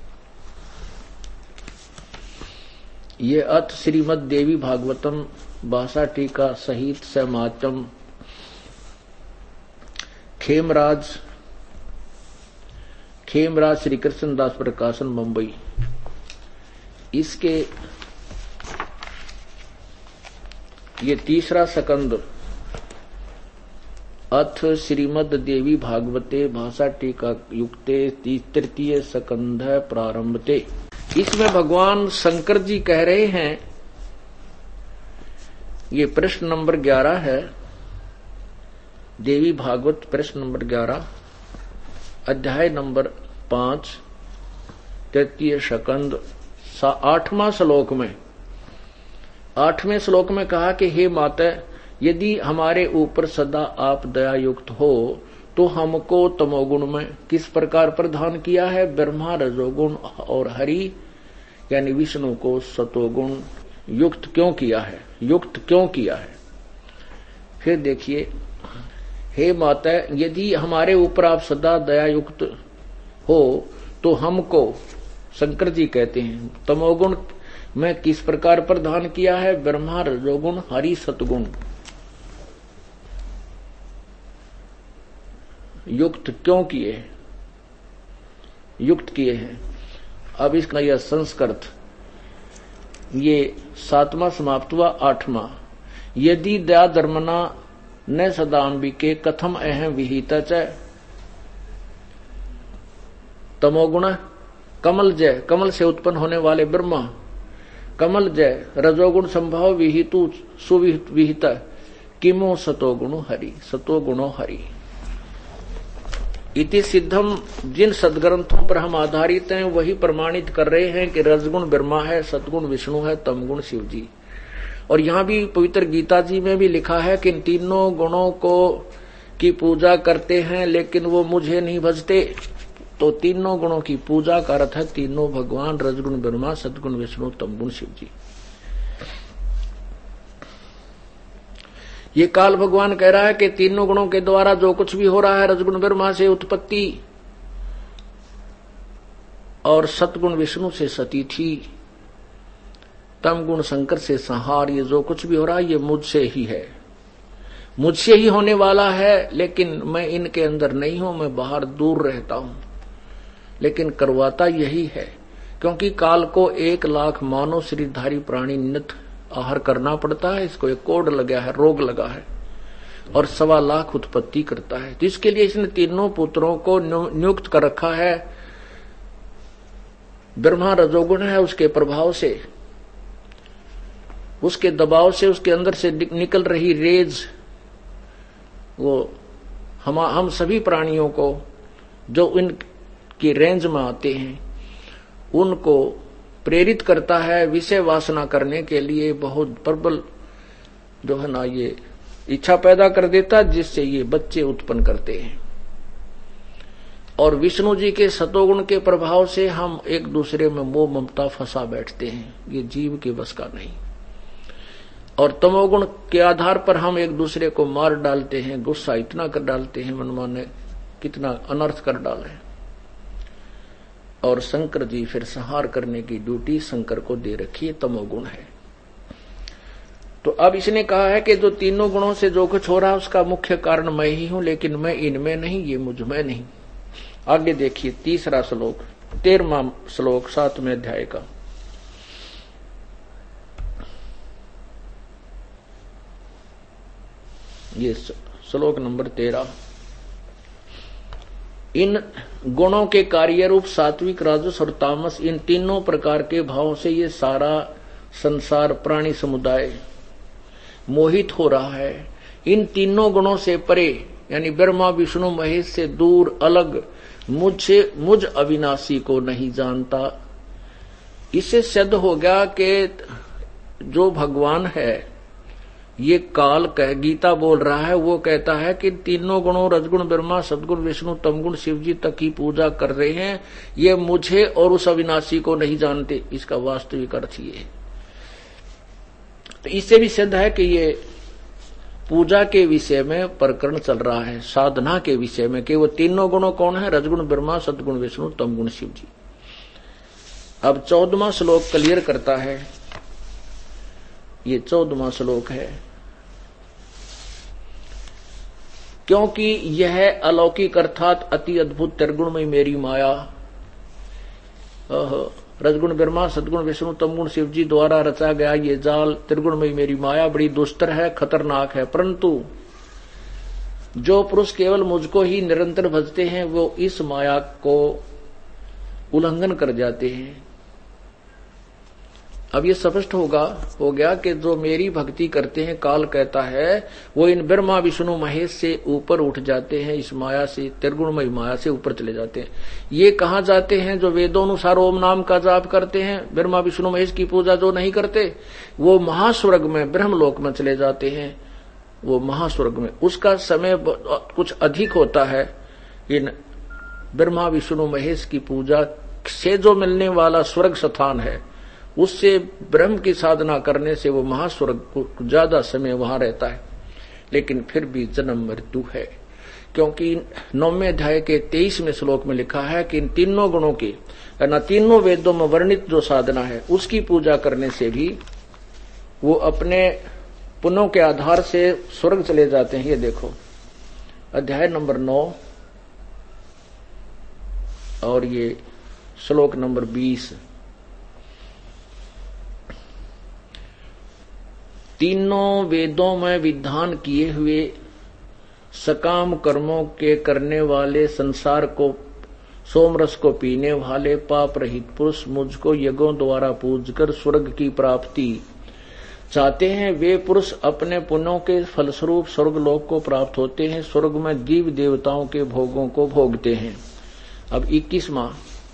ये अथ श्रीमद देवी भागवतम भाषा टीका सहित समाचम खेमराज खेमराज श्री कृष्णदास प्रकाशन मुंबई। इसके ये तीसरा सकंद अथ श्रीमद देवी भागवते भाषा टीका युक्ते तृतीय सकंद प्रारंभते। इसमें भगवान शंकर जी कह रहे हैं, ये प्रश्न नंबर ग्यारह है, देवी भागवत प्रश्न नंबर ग्यारह, अध्याय नंबर पांच, तृतीय सकंद, आठवां श्लोक में आठवें श्लोक में कहा कि हे माता, यदि हमारे ऊपर सदा आप दया युक्त हो तो हमको तमोगुण में किस प्रकार प्रदान किया है, ब्रह्मा रजोगुण और हरि यानी विष्णु को सतोगुण युक्त क्यों किया है, युक्त क्यों किया है। फिर देखिए, हे माता, यदि हमारे ऊपर आप सदा दया युक्त हो तो हमको, शंकर जी कहते हैं, तमोगुण में किस प्रकार प्रदान किया है, ब्रह्मा रजोगुण हरि सतगुण युक्त क्यों किए, युक्त किए हैं। अब इसका यह संस्कृत, ये सातवां समाप्त हुआ। आठवां, यदि दया धर्मना न सदाम्बिके कथम अहम विहिता च तमोगुण कमल जय, कमल से उत्पन्न होने वाले ब्रह्मा, कमल जय रजोगुण संभव विहितु सुविहित किमो सतोगुणो हरि, सतोगुणो हरि इति सिद्धम। जिन सदग्रंथों पर हम आधारित हैं वही प्रमाणित कर रहे हैं कि रजगुण ब्रह्मा है, सतगुण विष्णु है, तमगुण शिव जी। और यहाँ भी पवित्र गीता जी में भी लिखा है कि इन तीनों गुणों को की पूजा करते हैं लेकिन वो मुझे नहीं भजते। तो तीनों गुणों की पूजा का अर्थ है तीनों भगवान, रजगुण ब्रह्मा, सतगुण विष्णु, तमगुण शिव जी। ये काल भगवान कह रहा है कि तीनों गुणों के द्वारा जो कुछ भी हो रहा है, रजगुण ब्रह्मा से उत्पत्ति और सतगुण विष्णु से सतीथि, तमगुण शंकर से संहार, ये जो कुछ भी हो रहा है ये मुझसे ही है, मुझसे ही होने वाला है। लेकिन मैं इनके अंदर नहीं हूं, मैं बाहर दूर रहता हूं, लेकिन करवाता यही है। क्योंकि काल को एक लाख मानव शरीरधारी प्राणी नित आहार करना पड़ता है, इसको एक कोड लगा है, रोग लगा है, और सवा लाख उत्पत्ति करता है। तो इसके लिए इसने तीनों पुत्रों को नियुक्त कर रखा है। ब्रह्मा रजोगुण है, उसके प्रभाव से उसके दबाव से उसके अंदर से निकल रही रेज वो हम हम सभी प्राणियों को जो इनकी रेंज में आते हैं उनको प्रेरित करता है विषय वासना करने के लिए। बहुत प्रबल जो है ना ये इच्छा पैदा कर देता है, जिससे ये बच्चे उत्पन्न करते हैं। और विष्णु जी के सतोगुण के प्रभाव से हम एक दूसरे में मोह ममता फंसा बैठते हैं, ये जीव के बस का नहीं। और तमोगुण के आधार पर हम एक दूसरे को मार डालते हैं, गुस्सा इतना कर डालते हैं, मनमाने कितना अनर्थ कर डाले। और शंकर जी फिर संहार करने की ड्यूटी शंकर को दे रखी है, तमोगुण है। तो अब इसने कहा है कि जो तीनों गुणों से जो कुछ हो रहा है उसका मुख्य कारण मैं ही हूं, लेकिन मैं इनमें नहीं, ये मुझ में नहीं। आगे देखिए तीसरा श्लोक, तेरहवां श्लोक सातवें अध्याय का। ये श्लोक नंबर तेरह। इन गुणों के कार्य रूप सात्विक, राजस और तामस, इन तीनों प्रकार के भावों से ये सारा संसार प्राणी समुदाय मोहित हो रहा है। इन तीनों गुणों से परे यानी ब्रह्मा विष्णु महेश से दूर अलग मुझसे मुझ अविनाशी को नहीं जानता। इससे सिद्ध हो गया कि जो भगवान है ये काल कह गीता बोल रहा है, वो कहता है कि तीनों गुणों रजगुण ब्रह्मा सदगुण विष्णु तमगुण शिव जी तक की पूजा कर रहे हैं, ये मुझे और उस अविनाशी को नहीं जानते। इसका वास्तविक अर्थ ये है। तो इससे भी सिद्ध है कि ये पूजा के विषय में प्रकरण चल रहा है, साधना के विषय में, कि वो तीनों गुणों कौन है, रजगुण ब्रह्मा सदगुण विष्णु तमगुण शिव जी। अब चौदहवां श्लोक क्लियर करता है। ये चौदहवां श्लोक है। क्योंकि यह अलौकिक अर्थात अति अद्भुत त्रिगुण में मेरी माया, रजगुण ब्रह्मा सदगुण विष्णु तमगुण शिव जी द्वारा रचा गया ये जाल त्रिगुण में मेरी माया बड़ी दुस्तर है, खतरनाक है। परंतु जो पुरुष केवल मुझको ही निरंतर भजते हैं वो इस माया को उल्लंघन कर जाते हैं। अब ये स्पष्ट होगा हो गया कि जो मेरी भक्ति करते हैं, काल कहता है, वो इन ब्रह्मा विष्णु महेश से ऊपर उठ जाते हैं, इस माया से, त्रिगुणमयी माया से ऊपर चले जाते हैं। ये कहाँ जाते हैं? जो वेदोनुसार ओम नाम का जाप करते हैं, ब्रह्मा विष्णु महेश की पूजा जो नहीं करते, वो महास्वर्ग में ब्रह्मलोक में चले जाते हैं। वो महास्वर्ग में उसका समय कुछ अधिक होता है। इन ब्रह्मा विष्णु महेश की पूजा से जो मिलने वाला स्वर्ग स्थान है, उससे ब्रह्म की साधना करने से वो महास्वर्ग को ज्यादा समय वहां रहता है। लेकिन फिर भी जन्म मृत्यु है, क्योंकि नौवें अध्याय के तेईसवें श्लोक में लिखा है कि इन तीनों गुणों की न तीनों वेदों में वर्णित जो साधना है उसकी पूजा करने से भी वो अपने पुण्यों के आधार से स्वर्ग चले जाते हैं। ये देखो अध्याय नंबर नौ और ये श्लोक नंबर बीस। तीनों वेदों में विधान किए हुए सकाम कर्मों के करने वाले, संसार को सोमरस को पीने वाले पाप रहित पुरुष मुझको यज्ञों द्वारा पूजकर स्वर्ग की प्राप्ति चाहते हैं। वे पुरुष अपने पुण्यों के फलस्वरूप स्वर्गलोक को प्राप्त होते हैं, स्वर्ग में दिव्य देवताओं के भोगों को भोगते हैं। अब इक्कीसवां,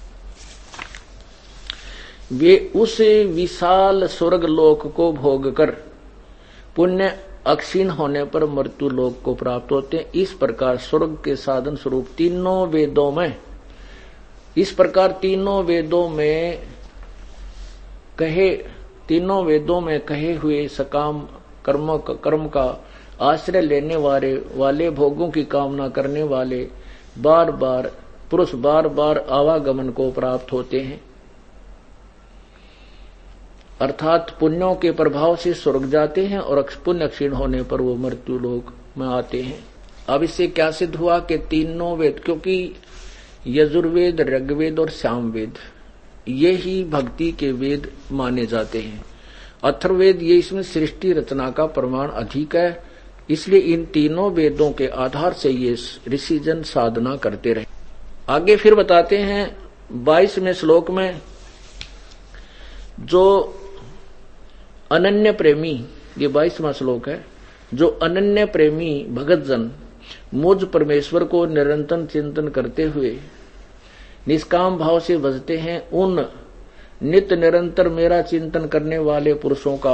वे उस विशाल स्वर्गलोक को भोगकर पुण्य अक्षीण होने पर मृत्यु लोक को प्राप्त होते हैं। इस प्रकार स्वर्ग के साधन स्वरूप तीनों वेदों में इस प्रकार तीनों वेदों में कहे तीनों वेदों में कहे हुए सकाम कर्म कर्म का आश्रय लेने वाले वाले भोगों की कामना करने वाले बार बार पुरुष बार बार आवागमन को प्राप्त होते हैं, अर्थात पुण्यों के प्रभाव से स्वर्ग जाते हैं और पुण्य क्षीण होने पर वो मृत्यु लोक में आते हैं। अब इससे क्या सिद्ध हुआ कि तीनों वेद, क्योंकि यजुर्वेद, ऋग्वेद और सामवेद ये ही भक्ति के वेद माने जाते हैं। अथर्ववेद ये इसमें सृष्टि रचना का प्रमाण अधिक है, इसलिए इन तीनों वेदों के आधार से ये ऋषिजन साधना करते रहे। आगे फिर बताते हैं बाईसवें श्लोक में, जो अनन्य प्रेमी, ये बाईसवां श्लोक है, जो अनन्य प्रेमी भगत जन मुझ परमेश्वर को निरंतर चिंतन करते हुए निष्काम भाव से भजते हैं, उन नित्य निरंतर मेरा चिंतन करने वाले पुरुषों का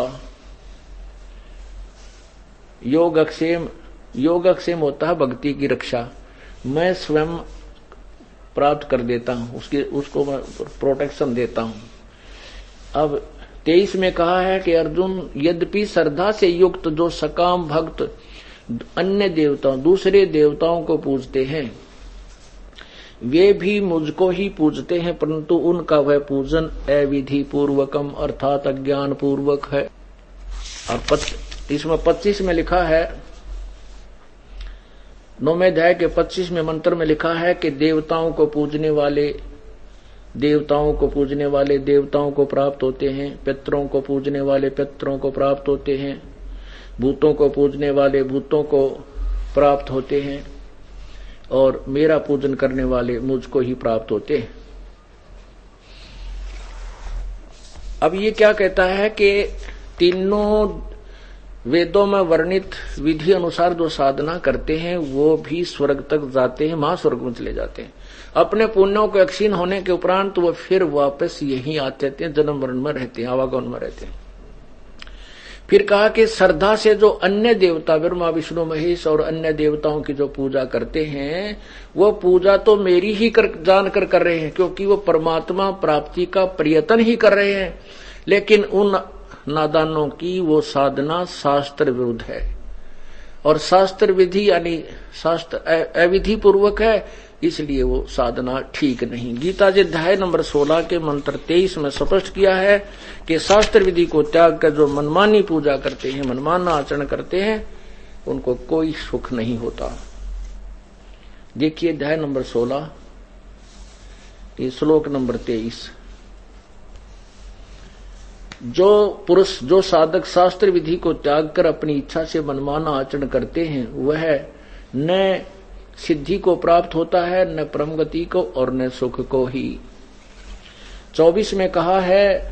योगक्षेम, योगक्षेम होता है भक्ति की रक्षा, मैं स्वयं प्राप्त कर देता हूं, उसके उसको मैं प्रोटेक्शन देता हूं। अब तेईस में कहा है कि अर्जुन, यद्यपि श्रद्धा से युक्त जो सकाम भक्त अन्य देवताओं दूसरे देवताओं को पूजते हैं, वे भी मुझको ही पूजते हैं, परंतु उनका वह पूजन अविधि पूर्वकम अर्थात अज्ञान पूर्वक है। और इसमें पच्चीस में लिखा है, नौवें अध्याय के पच्चीसवें मंत्र में लिखा है कि देवताओं को पूजने वाले देवताओं को पूजने वाले देवताओं को प्राप्त होते हैं, पितरों को पूजने वाले पितरों को प्राप्त होते हैं, भूतों को पूजने वाले भूतों को प्राप्त होते हैं, और मेरा पूजन करने वाले मुझको ही प्राप्त होते हैं। अब ये क्या कहता है कि तीनों वेदों में वर्णित विधि अनुसार जो साधना करते हैं वो भी स्वर्ग तक जाते हैं, महास्वर्ग में चले जाते हैं। अपने पुण्यों को क्षीण होने के उपरांत तो वो फिर वापस यहीं आते हैं, जन्म मरण में रहते हैं, आवागमन में रहते हैं। फिर कहा कि श्रद्धा से जो अन्य देवता ब्रह्मा विष्णु महेश और अन्य देवताओं की जो पूजा करते हैं, वो पूजा तो मेरी ही कर जानकर कर रहे हैं, क्योंकि वो परमात्मा प्राप्ति का प्रयत्न ही कर रहे हैं, लेकिन उन नादानों की वो साधना शास्त्र विरुद्ध है, और शास्त्र विधि यानी शास्त्र अविधि पूर्वक है, इसलिए वो साधना ठीक नहीं। गीता जी अध्याय नंबर सोलह के मंत्र तेईस में स्पष्ट किया है कि शास्त्र विधि को त्याग कर जो मनमानी पूजा करते हैं, मनमाना आचरण करते हैं, उनको कोई सुख नहीं होता। देखिए अध्याय नंबर सोलह, ये श्लोक नंबर तेईस। जो पुरुष जो साधक शास्त्र विधि को त्याग कर अपनी इच्छा से मनमाना आचरण करते हैं, वह न सिद्धि को प्राप्त होता है, न परम गति को और न सुख को ही। चौबीस में कहा है,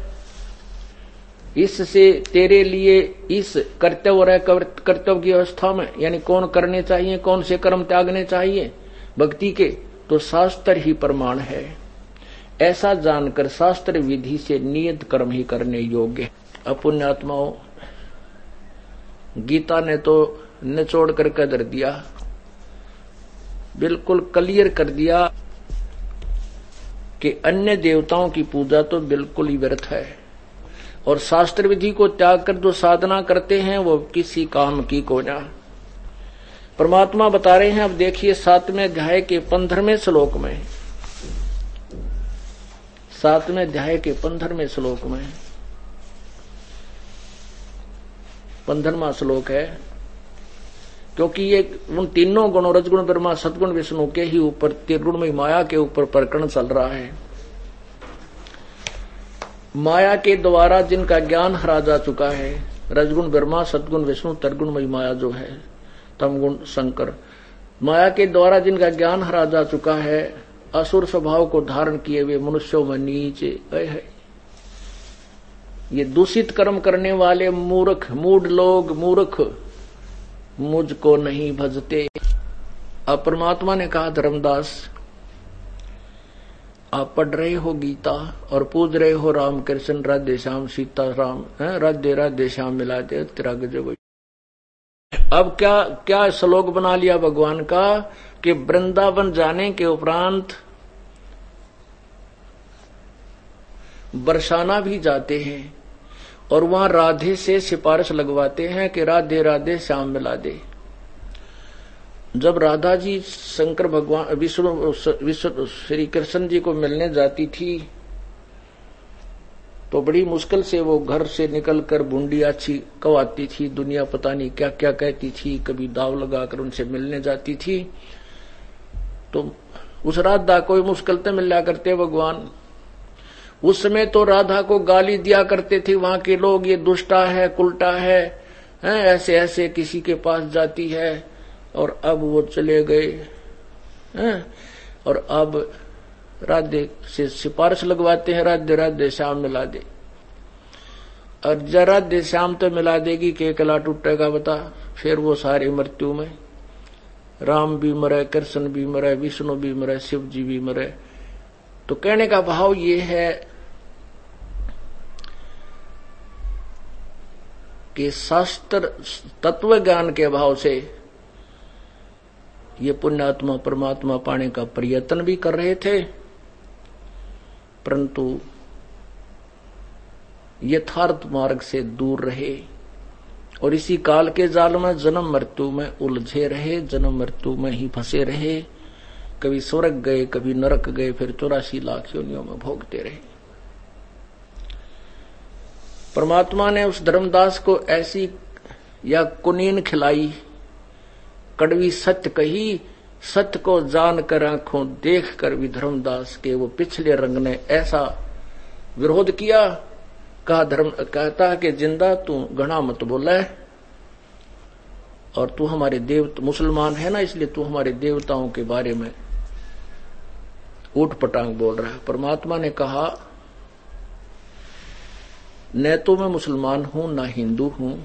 इससे तेरे लिए इस कर्तव्य और कर्तव्य की अवस्था में, यानी कौन करने चाहिए, कौन से कर्म त्यागने चाहिए भक्ति के, तो शास्त्र ही प्रमाण है। ऐसा जानकर शास्त्र विधि से नियत कर्म ही करने योग्य। अपुण्यात्माओं, गीता ने तो निचोड़ करके कर दिया, बिल्कुल क्लियर कर दिया कि अन्य देवताओं की पूजा तो बिल्कुल ही व्यर्थ है, और शास्त्र विधि को त्याग कर जो साधना करते हैं वो किसी काम की को ना। परमात्मा बता रहे हैं। अब देखिए सातवें अध्याय के पंद्रहवें श्लोक में, सातवें अध्याय के पंद्रहवें श्लोक में, पंद्रहवां श्लोक है, क्योंकि ये उन तीनों गुणों रजगुण ब्रह्मा सदगुण विष्णु के ही ऊपर त्रिगुणमयी माया के ऊपर प्रकरण चल रहा है। माया के द्वारा जिनका ज्ञान हरा जा चुका है, रजगुण ब्रह्मा सदगुण विष्णु त्रिगुणमयी माया जो है, तमगुण शंकर, माया के द्वारा जिनका ज्ञान हरा जा चुका है, असुर स्वभाव को धारण किए हुए मनुष्यों में नीचे है। ये दूषित कर्म करने वाले मूर्ख मूढ़ लोग, मूर्ख मुझको नहीं भजते। अब परमात्मा ने कहा, धर्मदास आप पढ़ रहे हो गीता और पूज रहे हो राम कृष्ण राधे श्याम सीता राम, राधे राधे श्याम मिला दे तेरा गजब। अब क्या क्या श्लोक बना लिया भगवान का कि वृंदावन जाने के उपरांत बरसाना भी जाते हैं और वहां राधे से सिफारिश लगवाते हैं कि राधे राधे श्याम मिला दे। जब राधा जी शंकर भगवान विष्णु विष्णु श्री कृष्ण जी को मिलने जाती थी तो बड़ी मुश्किल से वो घर से निकलकर बूंदिया कवाती थी, दुनिया पता नहीं क्या क्या कहती थी, कभी दाव लगाकर उनसे मिलने जाती थी। तो उस राधा को मुश्किल से मिला करते भगवान। उस समय तो राधा को गाली दिया करते थे वहां के लोग, ये दुष्टा है, कुलटा है, है ऐसे ऐसे किसी के पास जाती है। और अब वो चले गए हैं और अब राधे से सिफारिश लगवाते हैं, राधे राधे श्याम मिला दे। और जरा दे शाम तो मिला देगी कि अकेला टूटेगा बता। फिर वो सारी मृत्यु में, राम भी मरे, कृष्ण भी मरे, विष्णु भी मरे, शिव जी भी मरे। तो कहने का भाव ये है कि शास्त्र तत्व ज्ञान के भाव से ये पुण्यात्मा परमात्मा पाने का प्रयत्न भी कर रहे थे, परंतु यथार्थ मार्ग से दूर रहे और इसी काल के जाल में जन्म मृत्यु में उलझे रहे, जन्म मृत्यु में ही फंसे रहे। कभी स्वर्ग गए, कभी नरक गए, फिर चौरासी लाख योनियों में भोगते रहे। परमात्मा ने उस धर्मदास को ऐसी या कुनीन खिलाई, कड़वी सत्य कही, सत्य को जान कर आंखों देख कर भी धर्मदास के वो पिछले रंग ने ऐसा विरोध किया। कहा धर्म कहता है कि जिंदा तू घना मत बोला है, और तू हमारे देव मुसलमान है ना, इसलिए तू हमारे देवताओं के बारे में ऊट पटांग बोल रहा है। परमात्मा ने कहा न तो मैं मुसलमान हूं, ना हिंदू हूं,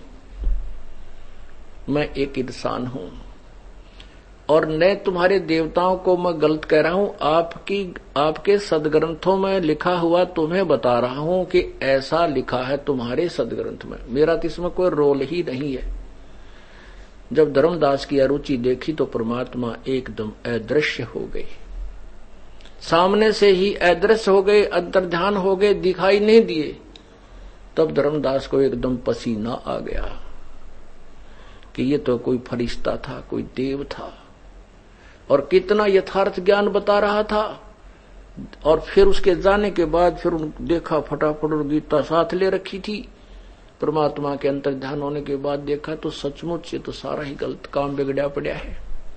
मैं एक इंसान हूं, और न तुम्हारे देवताओं को मैं गलत कह रहा हूं। आपकी आपके सदग्रंथों में लिखा हुआ तुम्हें बता रहा हूं कि ऐसा लिखा है तुम्हारे सदग्रंथ में, मेरा तो इसमें कोई रोल ही नहीं है। जब धर्मदास की अरुचि देखी तो परमात्मा एकदम अदृश्य हो गए, सामने से ही अदृश्य हो गए, अंतर्ध्यान हो गए, दिखाई नहीं दिए। तब धर्मदास को एकदम पसीना आ गया कि ये तो कोई फरिश्ता था, कोई देव था, और कितना यथार्थ ज्ञान बता रहा था। और फिर उसके जाने के बाद फिर देखा फटाफट और गीता साथ ले रखी थी। परमात्मा के अंतर्ध्यान होने के बाद देखा तो सचमुच ये तो सारा ही गलत काम बिगड़ा पड़ा है।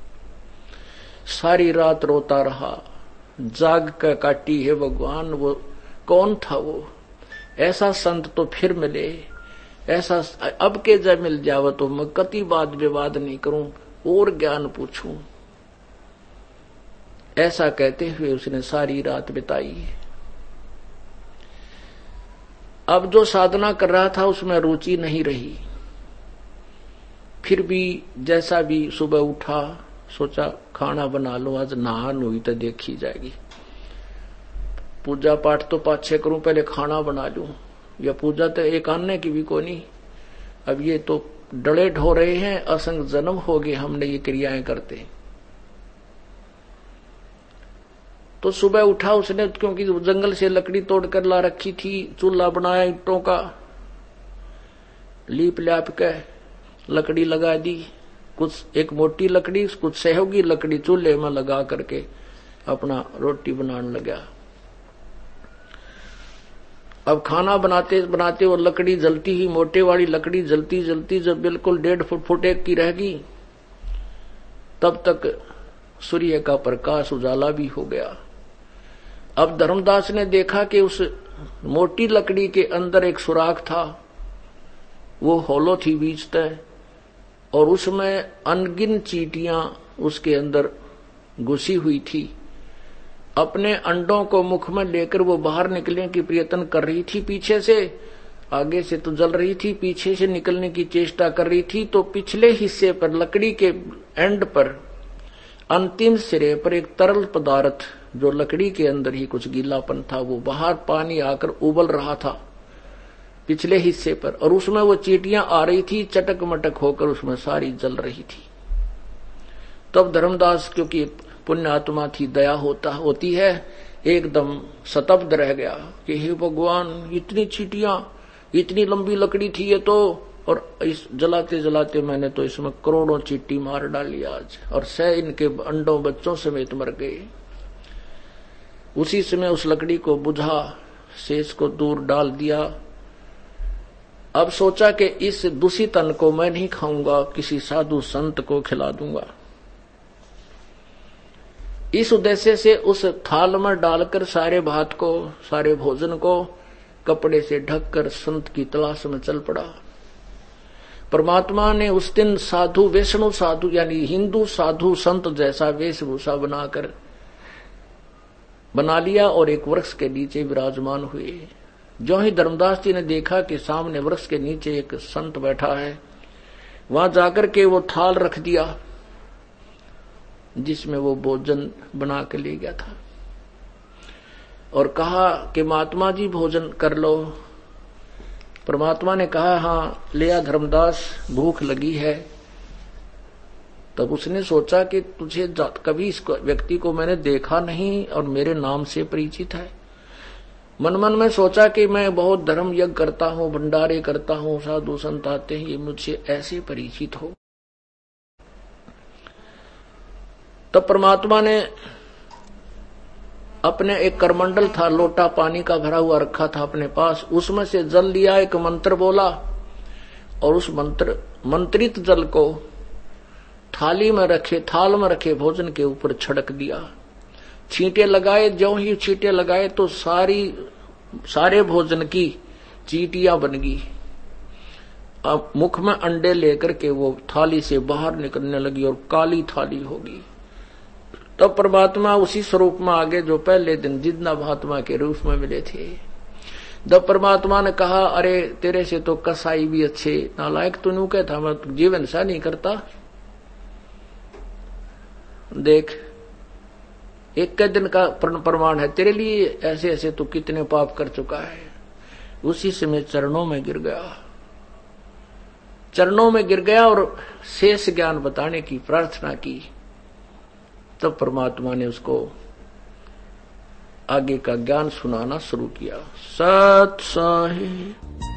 सारी रात रोता रहा, जाग कर काटी है भगवान। वो कौन था वो? ऐसा संत तो फिर मिले, ऐसा अब के जब मिल जावे तो मैं कति वाद विवाद नहीं करूं और ज्ञान पूछूं। ऐसा कहते हुए उसने सारी रात बिताई। अब जो साधना कर रहा था उसमें रुचि नहीं रही। फिर भी जैसा भी सुबह उठा, सोचा खाना बना लो, आज नहान हुई तो देखी जाएगी, पूजा पाठ तो पाछे करूं, पहले खाना बना लूं। या पूजा तो एक आने की भी कोई नहीं, अब ये तो डले ढो रहे हैं, असंग जन्म हो गए हमने ये क्रियाएं करते। तो सुबह उठा उसने, क्योंकि जंगल से लकड़ी तोड़कर ला रखी थी, चूल्हा बनाया ईंटों का, लीप ल्याप के लकड़ी लगा दी, कुछ एक मोटी लकड़ी, कुछ सहयोगी लकड़ी चूल्हे में लगा करके अपना रोटी बनाने लगा। अब खाना बनाते बनाते वो लकड़ी जलती ही, मोटे वाली लकड़ी जलती जलती जब बिल्कुल डेढ़ फुट फुट एक की रहेगी, तब तक सूर्य का प्रकाश उजाला भी हो गया। अब धर्मदास ने देखा कि उस मोटी लकड़ी के अंदर एक सुराख था, वो होलो थी बीच तय, और उसमें अनगिन चींटियां उसके अंदर घुसी हुई थी। अपने अंडों को मुख में लेकर वो बाहर निकलने की प्रयत्न कर रही थी। पीछे से, आगे से तो जल रही थी, पीछे से निकलने की चेष्टा कर रही थी। तो पिछले हिस्से पर, लकड़ी के एंड पर, अंतिम सिरे पर एक तरल पदार्थ, जो लकड़ी के अंदर ही कुछ गीलापन था, वो बाहर पानी आकर उबल रहा था पिछले हिस्से पर, और उसमें वो चींटियां आ रही थी, चटक मटक होकर उसमें सारी जल रही थी। तब धर्मदास, क्योंकि पुण्य आत्मा थी, दया होता होती है, एकदम स्तब्ध रह गया कि हे भगवान, इतनी चींटियां, इतनी लंबी लकड़ी थी ये तो, और इस जलाते जलाते मैंने तो इसमें करोड़ों चींटी मार डाली आज, और सह इनके अंडों बच्चों समेत मर गए। उसी समय उस लकड़ी को बुझा, शेष को दूर डाल दिया। अब सोचा कि इस दूषित अन्न को मैं नहीं खाऊंगा, किसी साधु संत को खिला दूंगा। इस उद्देश्य से उस थाल में डालकर सारे भात को, सारे भोजन को कपड़े से ढककर संत की तलाश में चल पड़ा। परमात्मा ने उस दिन साधु, वैष्णव साधु यानी हिंदू साधु संत जैसा वेशभूषा बनाकर बना लिया और एक वृक्ष के नीचे विराजमान हुए। जो ही धर्मदास जी ने देखा कि सामने वृक्ष के नीचे एक संत बैठा है, वहां जाकर के वो थाल रख दिया जिसमें वो भोजन बना के ले गया था और कहा कि महात्मा जी भोजन कर लो। परमात्मा ने कहा हाँ ले आ धर्मदास, भूख लगी है। तब उसने सोचा कि तुझे कभी इस व्यक्ति को मैंने देखा नहीं और मेरे नाम से परिचित है। मन मन में सोचा कि मैं बहुत धर्म यज्ञ करता हूँ, भंडारे करता हूँ, साधु संत आते हैं, ये मुझसे ऐसे परिचित हो। तब परमात्मा ने अपने एक करमंडल था, लोटा पानी का भरा हुआ रखा था अपने पास, उसमें से जल लिया, एक मंत्र बोला और उस मंत्र मंत्रित जल को थाली में रखे थाल में रखे भोजन के ऊपर छिड़क दिया। छींटे लगाए, ज्यों ही छींटे लगाए तो सारी सारे भोजन की चींटियां बन गई। अब मुख में अंडे लेकर के वो थाली से बाहर निकलने लगी और काली थाली होगी। तब तो परमात्मा उसी स्वरूप में आगे जो पहले दिन जितना महात्मा के रूप में मिले थे। जब परमात्मा ने कहा अरे तेरे से तो कसाई भी अच्छे, नालायक तू नू कहता मैं जीवन सा नहीं करता, देख एक के दिन का प्रमाण है तेरे लिए, ऐसे ऐसे तू कितने पाप कर चुका है। उसी समय चरणों में गिर गया, चरणों में गिर गया और शेष ज्ञान बताने की प्रार्थना की। तब परमात्मा ने उसको आगे का ज्ञान सुनाना शुरू किया। सत साहिब